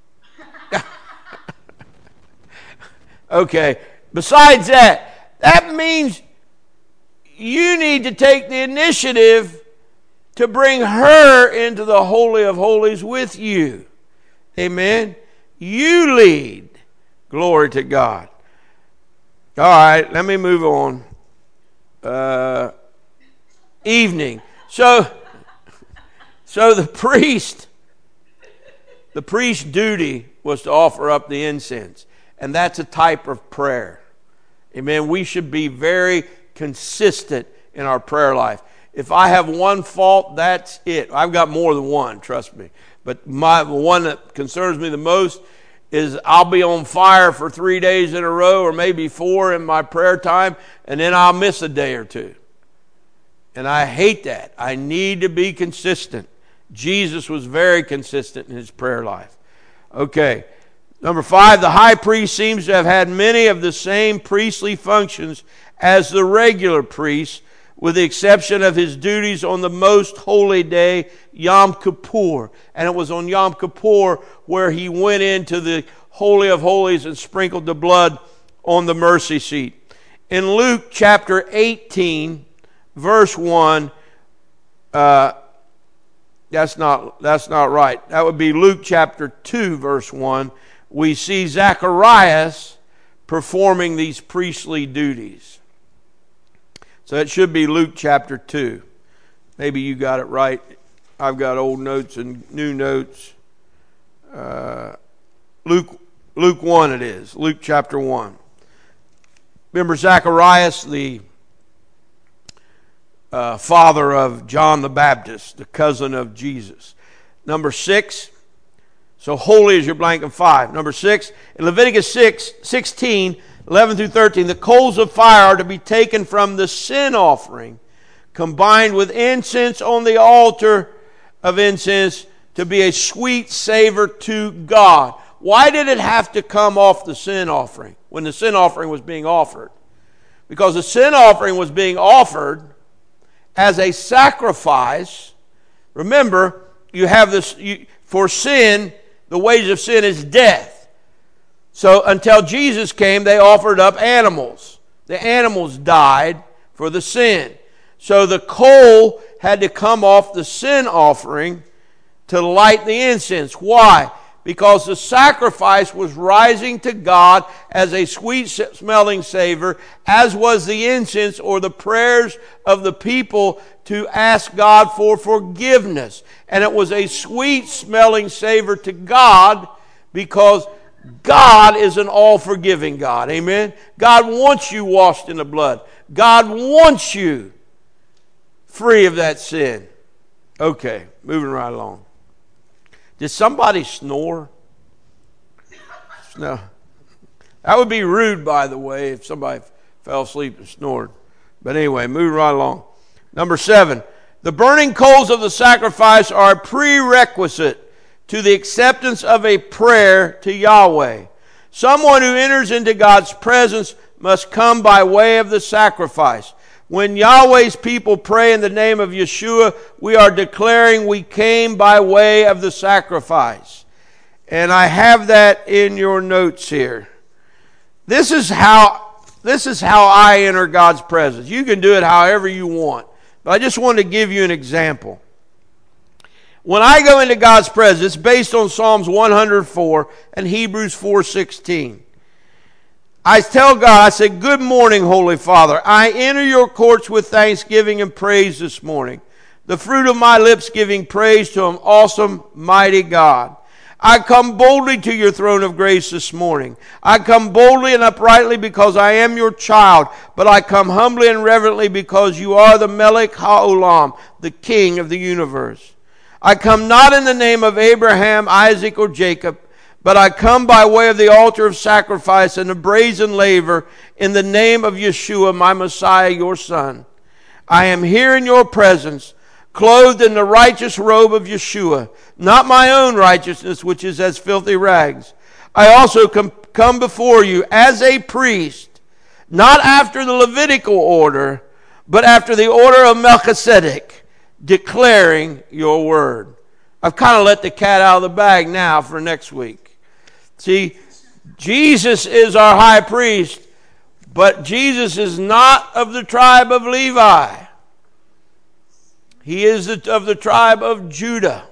Okay, besides that, that means you need to take the initiative to bring her into the Holy of Holies with you. Amen. You lead. Glory to God. All right, let me move on. Uh, evening. So, so the priest, the priest's duty was to offer up the incense. And that's a type of prayer. Amen. We should be very consistent in our prayer life. If I have one fault, that's it. I've got more than one, trust me. But my the one that concerns me the most is I'll be on fire for three days in a row or maybe four in my prayer time, and then I'll miss a day or two. And I hate that. I need to be consistent. Jesus was very consistent in his prayer life. Okay. Number five, the high priest seems to have had many of the same priestly functions as the regular priest, with the exception of his duties on the most holy day, Yom Kippur. And it was on Yom Kippur where he went into the Holy of Holies and sprinkled the blood on the mercy seat. In Luke chapter eighteen, verse one, uh, that's not, that's not right. That would be Luke chapter two, verse one. We see Zacharias performing these priestly duties. So it should be Luke chapter two. Maybe you got it right. I've got old notes and new notes. Uh, Luke, Luke one it is. Luke chapter one. Remember Zacharias, the uh, father of John the Baptist, the cousin of Jesus. Number six. So holy is your blank of five. Number six, in Leviticus six, sixteen, eleven through thirteen, the coals of fire are to be taken from the sin offering, combined with incense on the altar of incense to be a sweet savor to God. Why did it have to come off the sin offering when the sin offering was being offered? Because the sin offering was being offered as a sacrifice. Remember, you have this, you, for sin, the wages of sin is death. So until Jesus came, they offered up animals. The animals died for the sin. So the coal had to come off the sin offering to light the incense. Why? Because the sacrifice was rising to God as a sweet-smelling savor, as was the incense or the prayers of the people to ask God for forgiveness. And it was a sweet-smelling savor to God because God is an all-forgiving God. Amen? God wants you washed in the blood. God wants you free of that sin. Okay, moving right along. Did somebody snore? No. That would be rude, by the way, if somebody fell asleep and snored. But anyway, moving right along. Number seven. The burning coals of the sacrifice are a prerequisite to the acceptance of a prayer to Yahweh. Someone who enters into God's presence must come by way of the sacrifice. When Yahweh's people pray in the name of Yeshua, we are declaring we came by way of the sacrifice. And I have that in your notes here. This is how, this is how I enter God's presence. You can do it however you want. But I just wanted to give you an example. When I go into God's presence, it's based on Psalms one hundred four and Hebrews four sixteen. I tell God, I say, good morning, Holy Father. I enter your courts with thanksgiving and praise this morning. The fruit of my lips giving praise to an awesome, mighty God. I come boldly to your throne of grace this morning. I come boldly and uprightly because I am your child, but I come humbly and reverently because you are the Melech HaOlam, the King of the universe. I come not in the name of Abraham, Isaac, or Jacob, but I come by way of the altar of sacrifice and the brazen laver in the name of Yeshua, my Messiah, your Son. I am here in your presence, clothed in the righteous robe of Yeshua, not my own righteousness, which is as filthy rags. I also com- come before you as a priest, not after the Levitical order, but after the order of Melchizedek, declaring your word. I've kind of let the cat out of the bag now for next week. See, Jesus is our high priest, but Jesus is not of the tribe of Levi. He is of the tribe of Judah.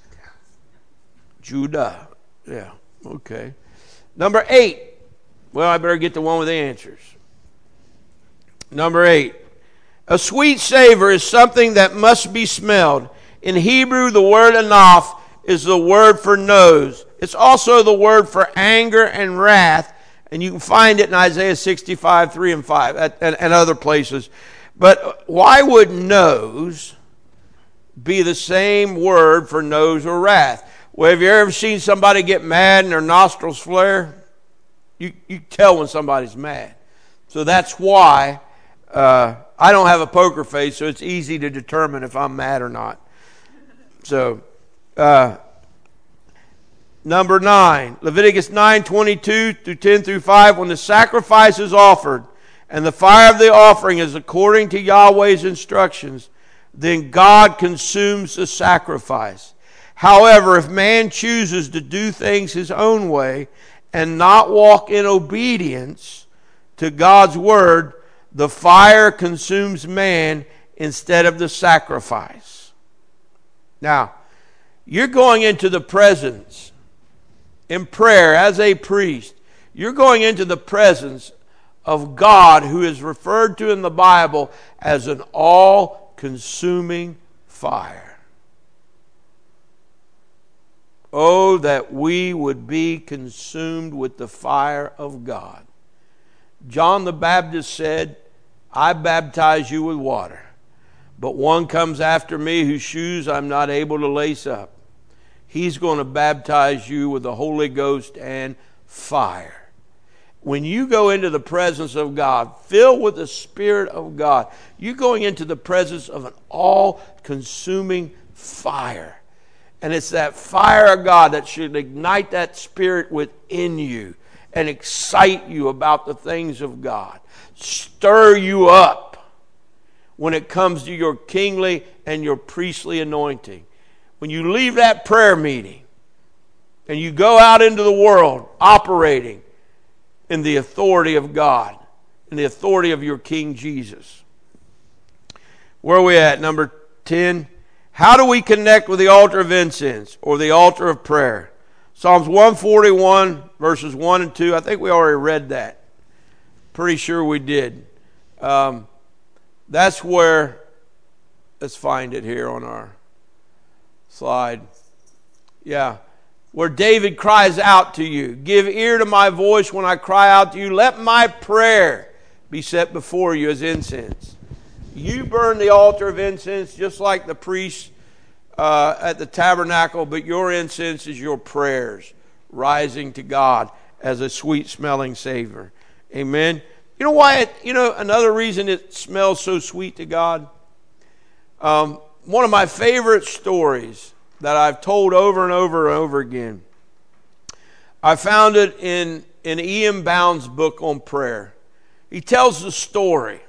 Judah. Yeah, okay. Number eight. Well, I better get the one with the answers. Number eight. A sweet savor is something that must be smelled. In Hebrew, the word anaf is the word for nose. It's also the word for anger and wrath. And you can find it in Isaiah sixty-five, three and five, and, and other places. But why would nose be the same word for nose or wrath? Well, have you ever seen somebody get mad and their nostrils flare? You, you tell when somebody's mad. So that's why uh, I don't have a poker face, so it's easy to determine if I'm mad or not. So, uh, number nine, Leviticus nine, twenty-two through ten through five, when the sacrifice is offered and the fire of the offering is according to Yahweh's instructions, then God consumes the sacrifice. However, if man chooses to do things his own way and not walk in obedience to God's word, the fire consumes man instead of the sacrifice. Now, you're going into the presence in prayer as a priest. You're going into the presence of God, who is referred to in the Bible as an all-consuming fire. Oh, that we would be consumed with the fire of God. John the Baptist said, I baptize you with water, but one comes after me whose shoes I'm not able to lace up. He's going to baptize you with the Holy Ghost and fire. When you go into the presence of God, filled with the Spirit of God, you're going into the presence of an all-consuming fire. And it's that fire of God that should ignite that spirit within you and excite you about the things of God. Stir you up when it comes to your kingly and your priestly anointing. When you leave that prayer meeting and you go out into the world operating in the authority of God, in the authority of your King Jesus. Where are we at? Number ten. How do we connect with the altar of incense or the altar of prayer? Psalms one forty-one, verses one and two. I think we already read that. Pretty sure we did. Um, that's where, let's find it here on our slide. Yeah. Where David cries out to you, give ear to my voice when I cry out to you. Let my prayer be set before you as incense. You burn the altar of incense just like the priests uh, at the tabernacle, but your incense is your prayers rising to God as a sweet-smelling savor. Amen. You know why? It, you know another reason it smells so sweet to God. Um, one of my favorite stories that I've told over and over and over again. I found it in in Ian Bound's book on prayer. He tells the story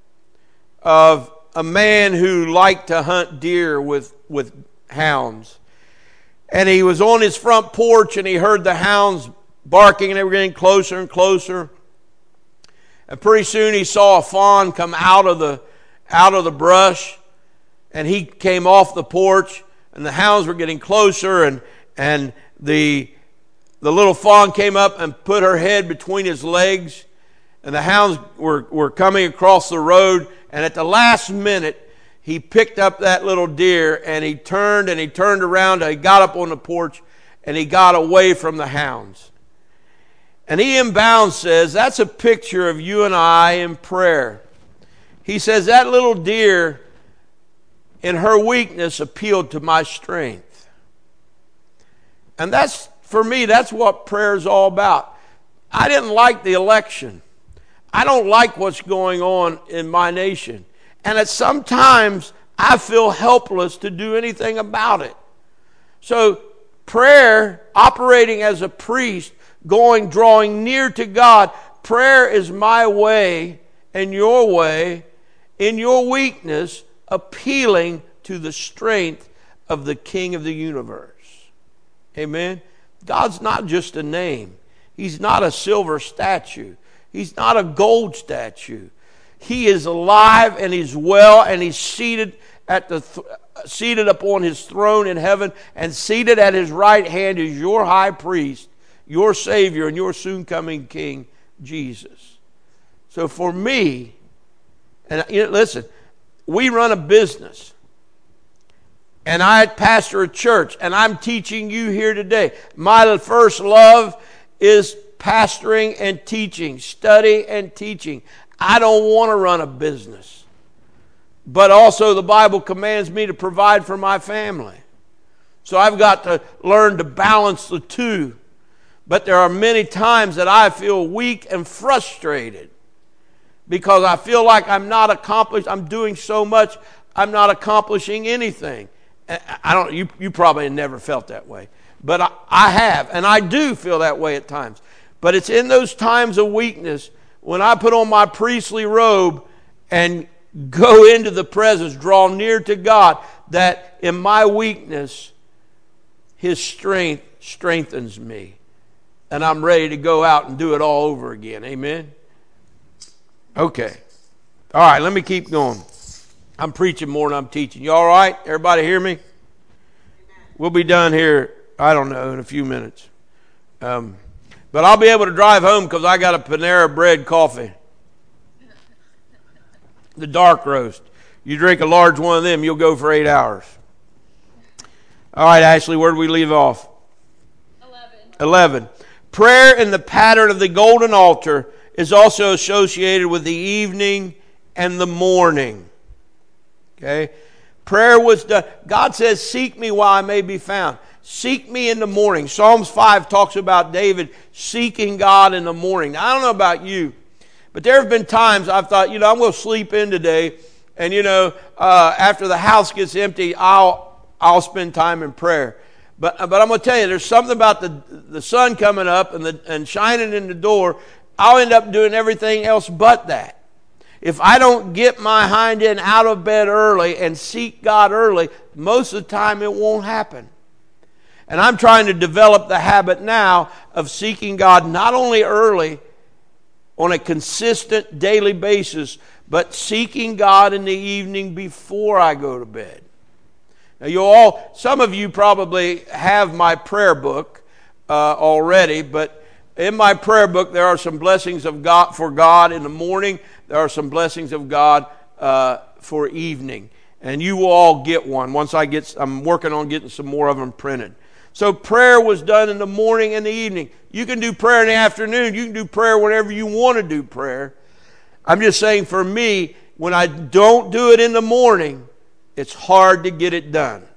of a man who liked to hunt deer with, with hounds. And he was on his front porch and he heard the hounds barking and they were getting closer and closer. And pretty soon he saw a fawn come out of the out of the brush, and he came off the porch, and the hounds were getting closer, and and the the little fawn came up and put her head between his legs, and the hounds were, were coming across the road, and at the last minute he picked up that little deer and he turned and he turned around and he got up on the porch and he got away from the hounds. And Ian Bound says that's a picture of you and I in prayer. He says that little deer in her weakness appealed to my strength. And that's, for me, that's what prayer is all about. I didn't like the election. I don't like what's going on in my nation. And at sometimes I feel helpless to do anything about it. So prayer, operating as a priest, going, drawing near to God, prayer is my way and your way, in your weakness, appealing to the strength of the King of the universe. Amen? God's not just a name. He's not a silver statue. He's not a gold statue. He is alive and He's well, and He's seated at the th- seated upon His throne in heaven, and seated at His right hand is your high priest, your Savior, and your soon coming King, Jesus. So for me, and you know, listen, we run a business, and I pastor a church, and I'm teaching you here today. My first love is pastoring and teaching, study and teaching. I don't want to run a business. But also the Bible commands me to provide for my family. So I've got to learn to balance the two. But there are many times that I feel weak and frustrated because I feel like I'm not accomplished. I'm doing so much, I'm not accomplishing anything. I don't. You, you probably have never felt that way. But I, I have, and I do feel that way at times. But it's in those times of weakness when I put on my priestly robe and go into the presence, draw near to God, that in my weakness, His strength strengthens me. And I'm ready to go out and do it all over again. Amen? Okay. All right, let me keep going. I'm preaching more than I'm teaching. You all right? Everybody hear me? Amen. We'll be done here, I don't know, in a few minutes. Um, but I'll be able to drive home because I got a Panera Bread coffee. The dark roast. You drink a large one of them, you'll go for eight hours. All right, Ashley, where do we leave off? Eleven. Eleven. Prayer in the pattern of the golden altar is also associated with the evening and the morning. Okay? Prayer was done. God says, seek me while I may be found. Seek me in the morning. Psalms five talks about David seeking God in the morning. Now, I don't know about you, but there have been times I've thought, you know, I'm going to sleep in today, and, you know, uh, after the house gets empty, I'll I'll spend time in prayer. But but I'm going to tell you, there's something about the the sun coming up and the and shining in the door. I'll end up doing everything else but that. If I don't get my hind end out of bed early and seek God early, most of the time it won't happen. And I'm trying to develop the habit now of seeking God not only early, on a consistent daily basis, but seeking God in the evening before I go to bed. Now, you all, some of you probably have my prayer book uh, already, but in my prayer book there are some blessings of God for God in the morning. There are some blessings of God uh, for evening, and you will all get one. Once I get, I'm working on getting some more of them printed. So prayer was done in the morning and the evening. You can do prayer in the afternoon. You can do prayer whenever you want to do prayer. I'm just saying, for me, when I don't do it in the morning, it's hard to get it done.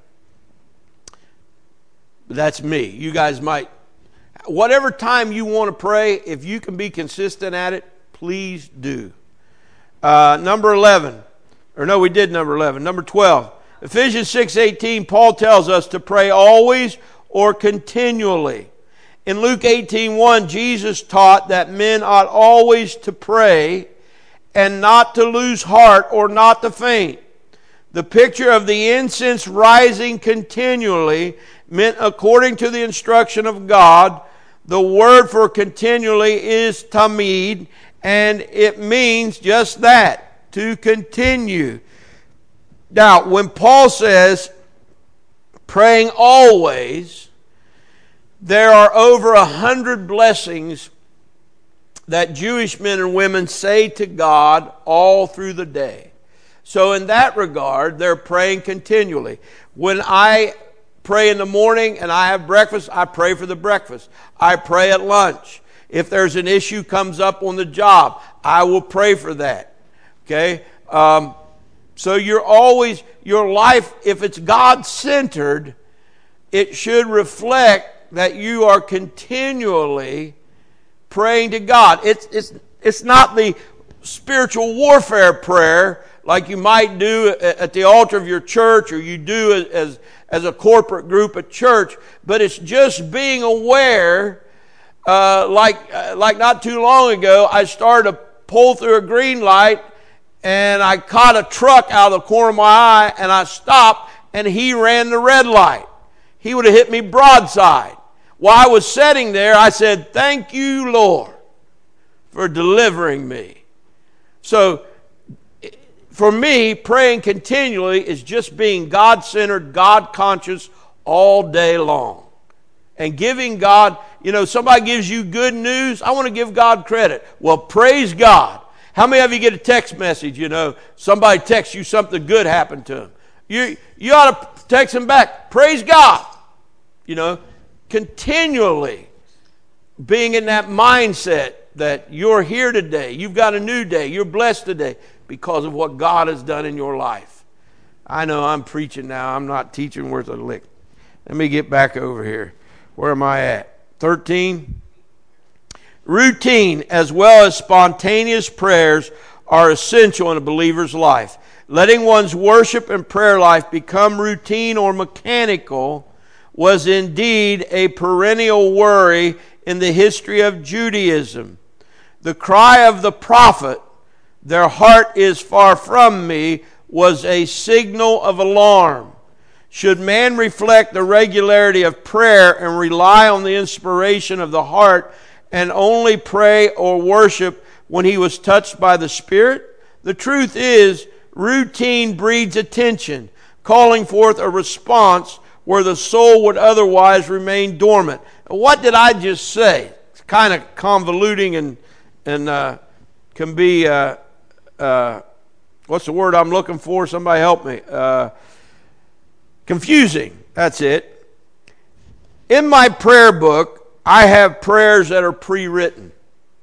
But that's me. You guys might. Whatever time you want to pray, if you can be consistent at it, please do. Uh, number eleven. Or no, we did number eleven. Number twelve. Ephesians six eighteen, Paul tells us to pray always or continually. In Luke eighteen one, Jesus taught that men ought always to pray and not to lose heart or not to faint. The picture of the incense rising continually meant, according to the instruction of God, the word for continually is tamid, and it means just that, to continue. Now, when Paul says praying always, there are over a hundred blessings that Jewish men and women say to God all through the day. So in that regard, they're praying continually. When I pray in the morning and I have breakfast, I pray for the breakfast. I pray at lunch. If there's an issue comes up on the job, I will pray for that. Okay? Um, so you're always, your life, if it's God-centered, it should reflect that you are continually praying to God. It's, it's, it's not the spiritual warfare prayer like you might do at the altar of your church, or you do as, as a corporate group at church, but it's just being aware, uh, like, uh, like not too long ago, I started to pull through a green light, and I caught a truck out of the corner of my eye, and I stopped, and he ran the red light. He would have hit me broadside. While I was sitting there, I said, "Thank you, Lord, for delivering me." So, for me, praying continually is just being God-centered, God-conscious all day long. And giving God, you know, somebody gives you good news, I want to give God credit. Well, praise God. How many of you get a text message, you know, somebody texts you something good happened to them? You, you ought to text them back, praise God. You know, continually being in that mindset that you're here today, you've got a new day, you're blessed today because of what God has done in your life. I know I'm preaching now. I'm not teaching worth a lick. Let me get back over here. Where am I at? thirteen. Routine as well as spontaneous prayers are essential in a believer's life. Letting one's worship and prayer life become routine or mechanical was indeed a perennial worry in the history of Judaism. The cry of the prophet, "Their heart is far from me," was a signal of alarm. Should man reflect the regularity of prayer and rely on the inspiration of the heart and only pray or worship when he was touched by the Spirit? The truth is, routine breeds attention, calling forth a response where the soul would otherwise remain dormant. What did I just say? It's kind of convoluting and, and uh, can be, uh, uh, what's the word I'm looking for? Somebody help me. Uh, confusing. That's it. In my prayer book, I have prayers that are pre-written.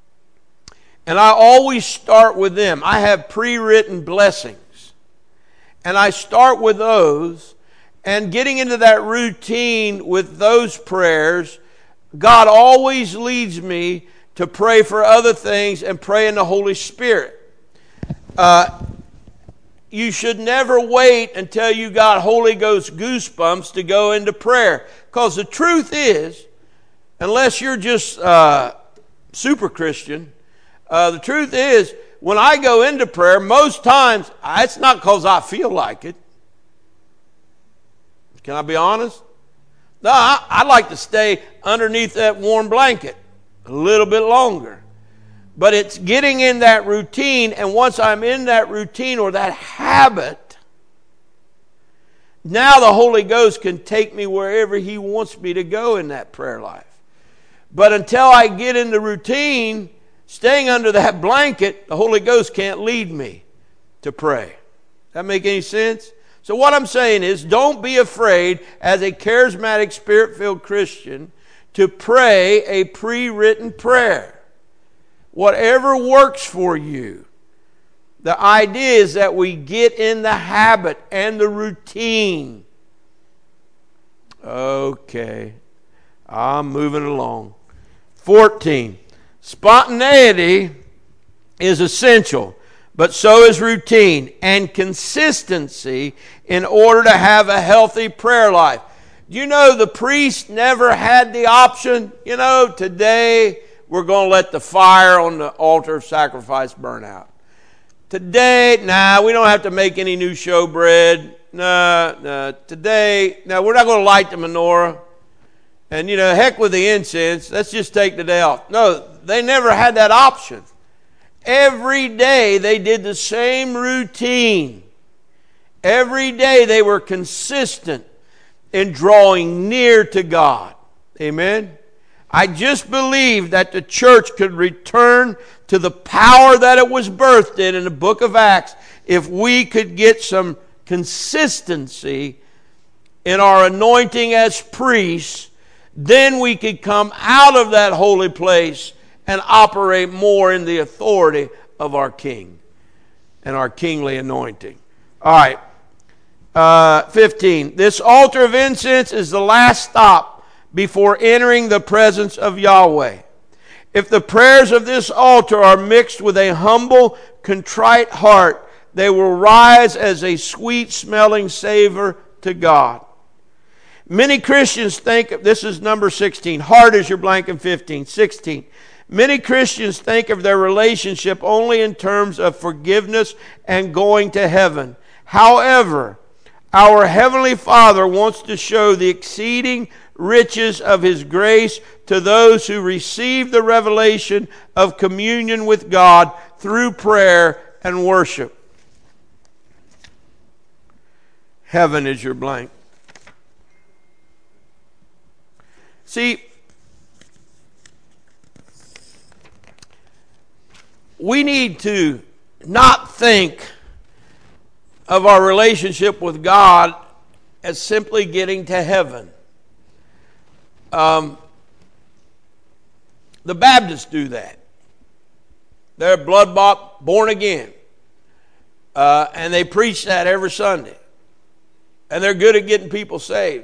And I always start with them. I have pre-written blessings. And I start with those. And getting into that routine with those prayers, God always leads me to pray for other things and pray in the Holy Spirit. Uh, you should never wait until you got Holy Ghost goosebumps to go into prayer. Because the truth is, unless you're just uh, super Christian, uh, the truth is, when I go into prayer, most times, it's not because I feel like it. Can I be honest? No, I, I like to stay underneath that warm blanket a little bit longer. But it's getting in that routine, and once I'm in that routine or that habit, now the Holy Ghost can take me wherever He wants me to go in that prayer life. But until I get in the routine, staying under that blanket, the Holy Ghost can't lead me to pray. That make any sense? So what I'm saying is, don't be afraid as a charismatic, Spirit-filled Christian to pray a pre-written prayer. Whatever works for you. The idea is that we get in the habit and the routine. Okay. I'm moving along. fourteen. Spontaneity is essential, but so is routine and consistency in order to have a healthy prayer life. You know, the priest never had the option, you know, today we're going to let the fire on the altar of sacrifice burn out. Today, nah, we don't have to make any new showbread. Nah, nah, today, no, we're not going to light the menorah. And, you know, heck with the incense. Let's just take the day off. No, they never had that option. Every day they did the same routine. Every day they were consistent in drawing near to God. Amen? I just believe that the church could return to the power that it was birthed in in the book of Acts if we could get some consistency in our anointing as priests. Then we could come out of that holy place and operate more in the authority of our King and our kingly anointing. All right. Uh, fifteen. This altar of incense is the last stop before entering the presence of Yahweh. If the prayers of this altar are mixed with a humble, contrite heart, they will rise as a sweet-smelling savor to God. Many Christians think, this is number sixteen, heart is your blank in fifteen, sixteen. Many Christians think of their relationship only in terms of forgiveness and going to heaven. However, our Heavenly Father wants to show the exceeding riches of His grace to those who receive the revelation of communion with God through prayer and worship. Heaven is your blank. See, we need to not think of our relationship with God as simply getting to heaven. Um, the Baptists do that. They're blood-bought, born again. Uh, and they preach that every Sunday. And they're good at getting people saved.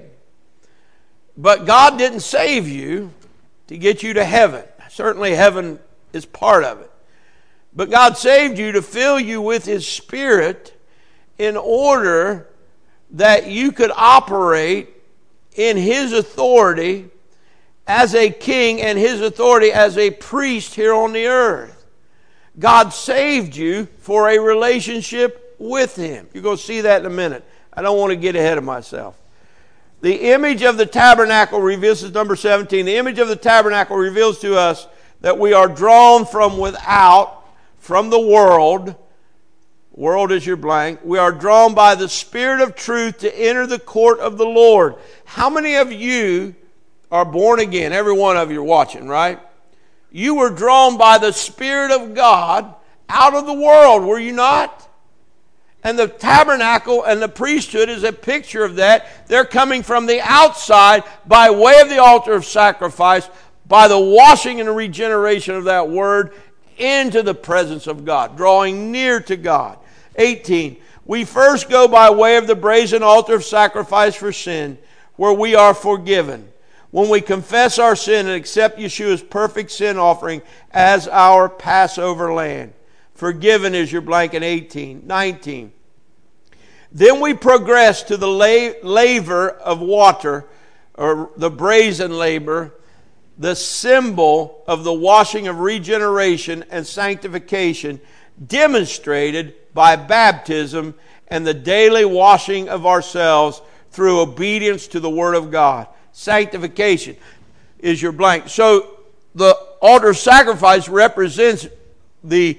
But God didn't save you to get you to heaven. Certainly heaven is part of it. But God saved you to fill you with His Spirit in order that you could operate in His authority as a king and His authority as a priest here on the earth. God saved you for a relationship with Him. You're going to see that in a minute. I don't want to get ahead of myself. The image of the tabernacle reveals, this is number seventeen, the image of the tabernacle reveals to us that we are drawn from without, from the world. World is your blank. We are drawn by the Spirit of truth to enter the court of the Lord. How many of you are born again? Every one of you are watching, right? You were drawn by the Spirit of God out of the world, were you not? And the tabernacle and the priesthood is a picture of that. They're coming from the outside by way of the altar of sacrifice, by the washing and the regeneration of that word, into the presence of God, drawing near to God. eighteen. We first go by way of the brazen altar of sacrifice for sin, where we are forgiven. When we confess our sin and accept Yeshua's perfect sin offering as our Passover lamb. Forgiven is your blank in eighteen. nineteen. Then we progress to the laver of water, or the brazen laver, the symbol of the washing of regeneration and sanctification, demonstrated by baptism and the daily washing of ourselves through obedience to the Word of God. Sanctification is your blank. So the altar of sacrifice represents the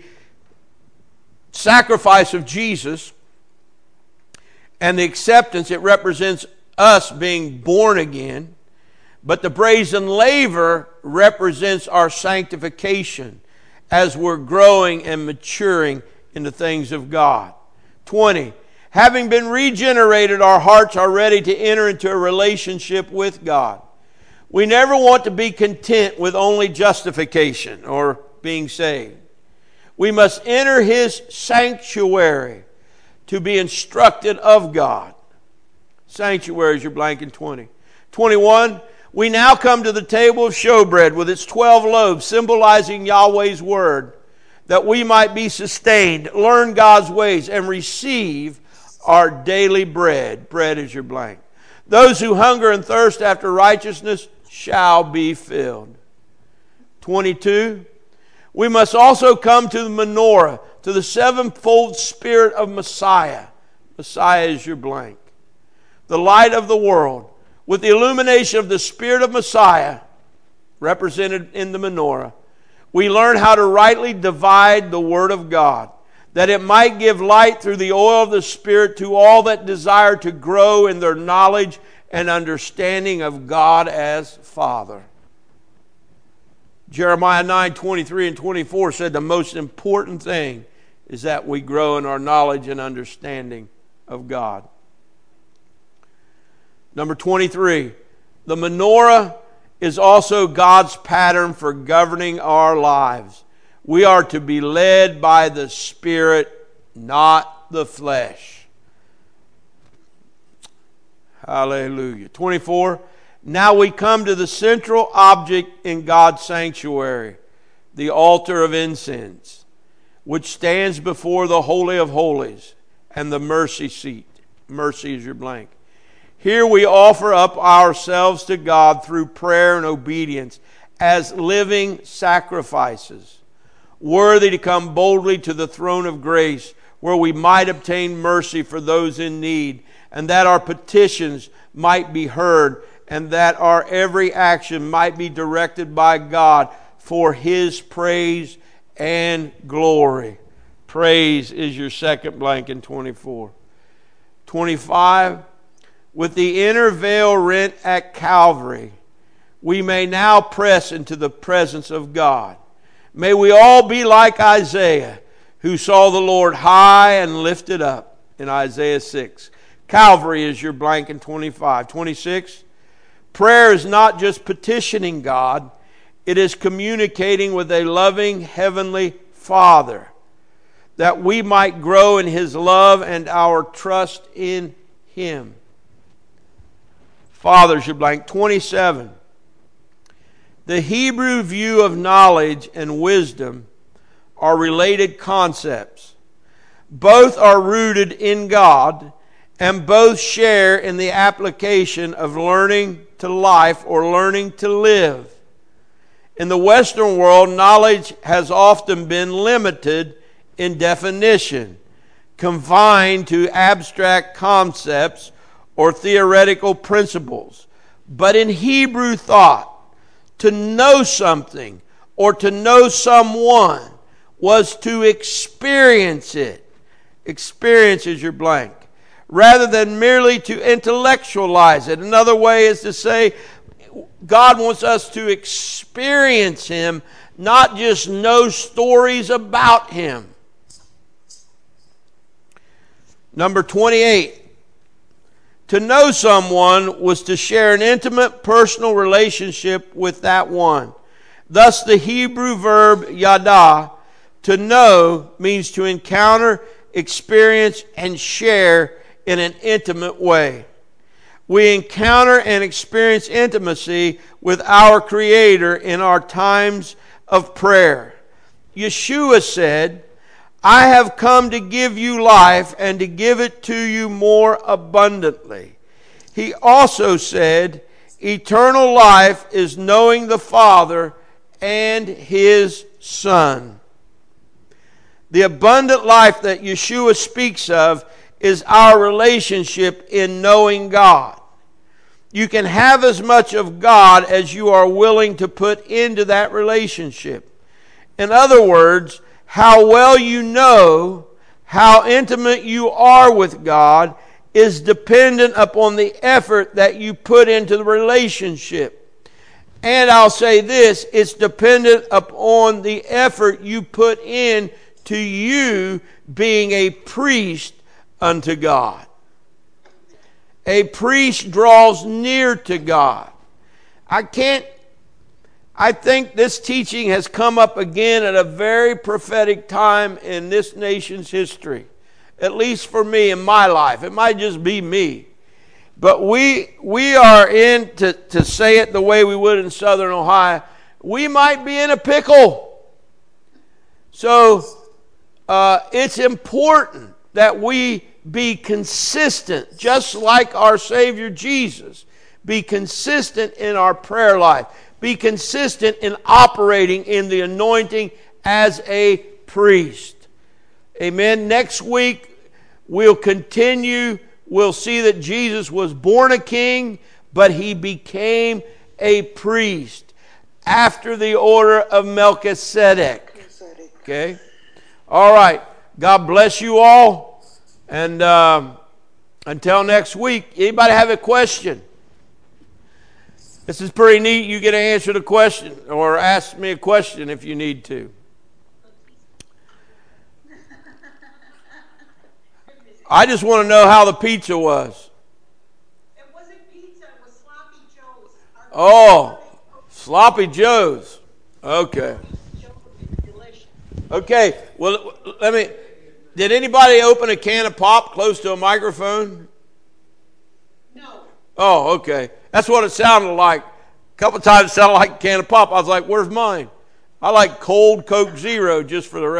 sacrifice of Jesus, and the acceptance, it represents us being born again. But the brazen laver represents our sanctification as we're growing and maturing in the things of God. twenty. Having been regenerated, our hearts are ready to enter into a relationship with God. We never want to be content with only justification or being saved. We must enter His sanctuary to be instructed of God. Sanctuary is your blank in twenty. twenty-one. We now come to the table of showbread with its twelve loaves, symbolizing Yahweh's word, that we might be sustained, learn God's ways, and receive our daily bread. Bread is your blank. Those who hunger and thirst after righteousness shall be filled. twenty-two. We must also come to the menorah, to the sevenfold spirit of Messiah. Messiah is your blank. The light of the world. With the illumination of the Spirit of Messiah, represented in the menorah, we learn how to rightly divide the Word of God, that it might give light through the oil of the Spirit to all that desire to grow in their knowledge and understanding of God as Father. Jeremiah nine, twenty-three and twenty-four said the most important thing is that we grow in our knowledge and understanding of God. Number twenty-three, the menorah is also God's pattern for governing our lives. We are to be led by the Spirit, not the flesh. Hallelujah. twenty-four, now we come to the central object in God's sanctuary, the altar of incense. which stands before the Holy of Holies and the mercy seat. Mercy is your blank. Here we offer up ourselves to God through prayer and obedience as living sacrifices, worthy to come boldly to the throne of grace, where we might obtain mercy for those in need, and that our petitions might be heard, and that our every action might be directed by God for His praise and glory. Praise is your second blank in twenty-four. twenty-five, with the inner veil rent at Calvary, we may now press into the presence of God. May we all be like Isaiah, who saw the Lord high and lifted up in Isaiah six. Calvary is your blank in twenty-five. twenty-six, prayer is not just petitioning God, it is communicating with a loving Heavenly Father, that we might grow in His love and our trust in Him. Father's your blank. twenty-seven. The Hebrew view of knowledge and wisdom are related concepts. Both are rooted in God, and both share in the application of learning to life or learning to live. In the Western world, knowledge has often been limited in definition, confined to abstract concepts or theoretical principles. But in Hebrew thought, to know something or to know someone was to experience it. Experience is your blank. Rather than merely to intellectualize it. Another way is to say God wants us to experience Him, not just know stories about Him. Number twenty-eight. To know someone was to share an intimate personal relationship with that one. Thus the Hebrew verb yada, to know, means to encounter, experience, and share in an intimate way. We encounter and experience intimacy with our Creator in our times of prayer. Yeshua said, I have come to give you life and to give it to you more abundantly. He also said, eternal life is knowing the Father and His Son. The abundant life that Yeshua speaks of is our relationship in knowing God. You can have as much of God as you are willing to put into that relationship. In other words, how well you know, how intimate you are with God is dependent upon the effort that you put into the relationship. And I'll say this, it's dependent upon the effort you put in to you being a priest unto God. A priest draws near to God. I can't I think this teaching has come up again at a very prophetic time in this nation's history. At least for me in my life. It might just be me. But we we are in, to, to say it the way we would in Southern Ohio, we might be in a pickle. So uh, it's important that we be consistent, just like our Savior Jesus. Be consistent in our prayer life. Be consistent in operating in the anointing as a priest. Amen. Next week, we'll continue. We'll see that Jesus was born a king, but He became a priest after the order of Melchizedek. Okay? All right. God bless you all. And um, until next week, anybody have a question? This is pretty neat. You get to answer the question or ask me a question if you need to. I just want to know how the pizza was. It wasn't pizza, it was Sloppy Joe's. Our Oh, Sloppy Joe's. Okay. Delicious. Okay, well, let me... Did anybody open a can of pop close to a microphone? No. Oh, okay. That's what it sounded like. A couple times it sounded like a can of pop. I was like, where's mine? I like cold Coke Zero just for the rest.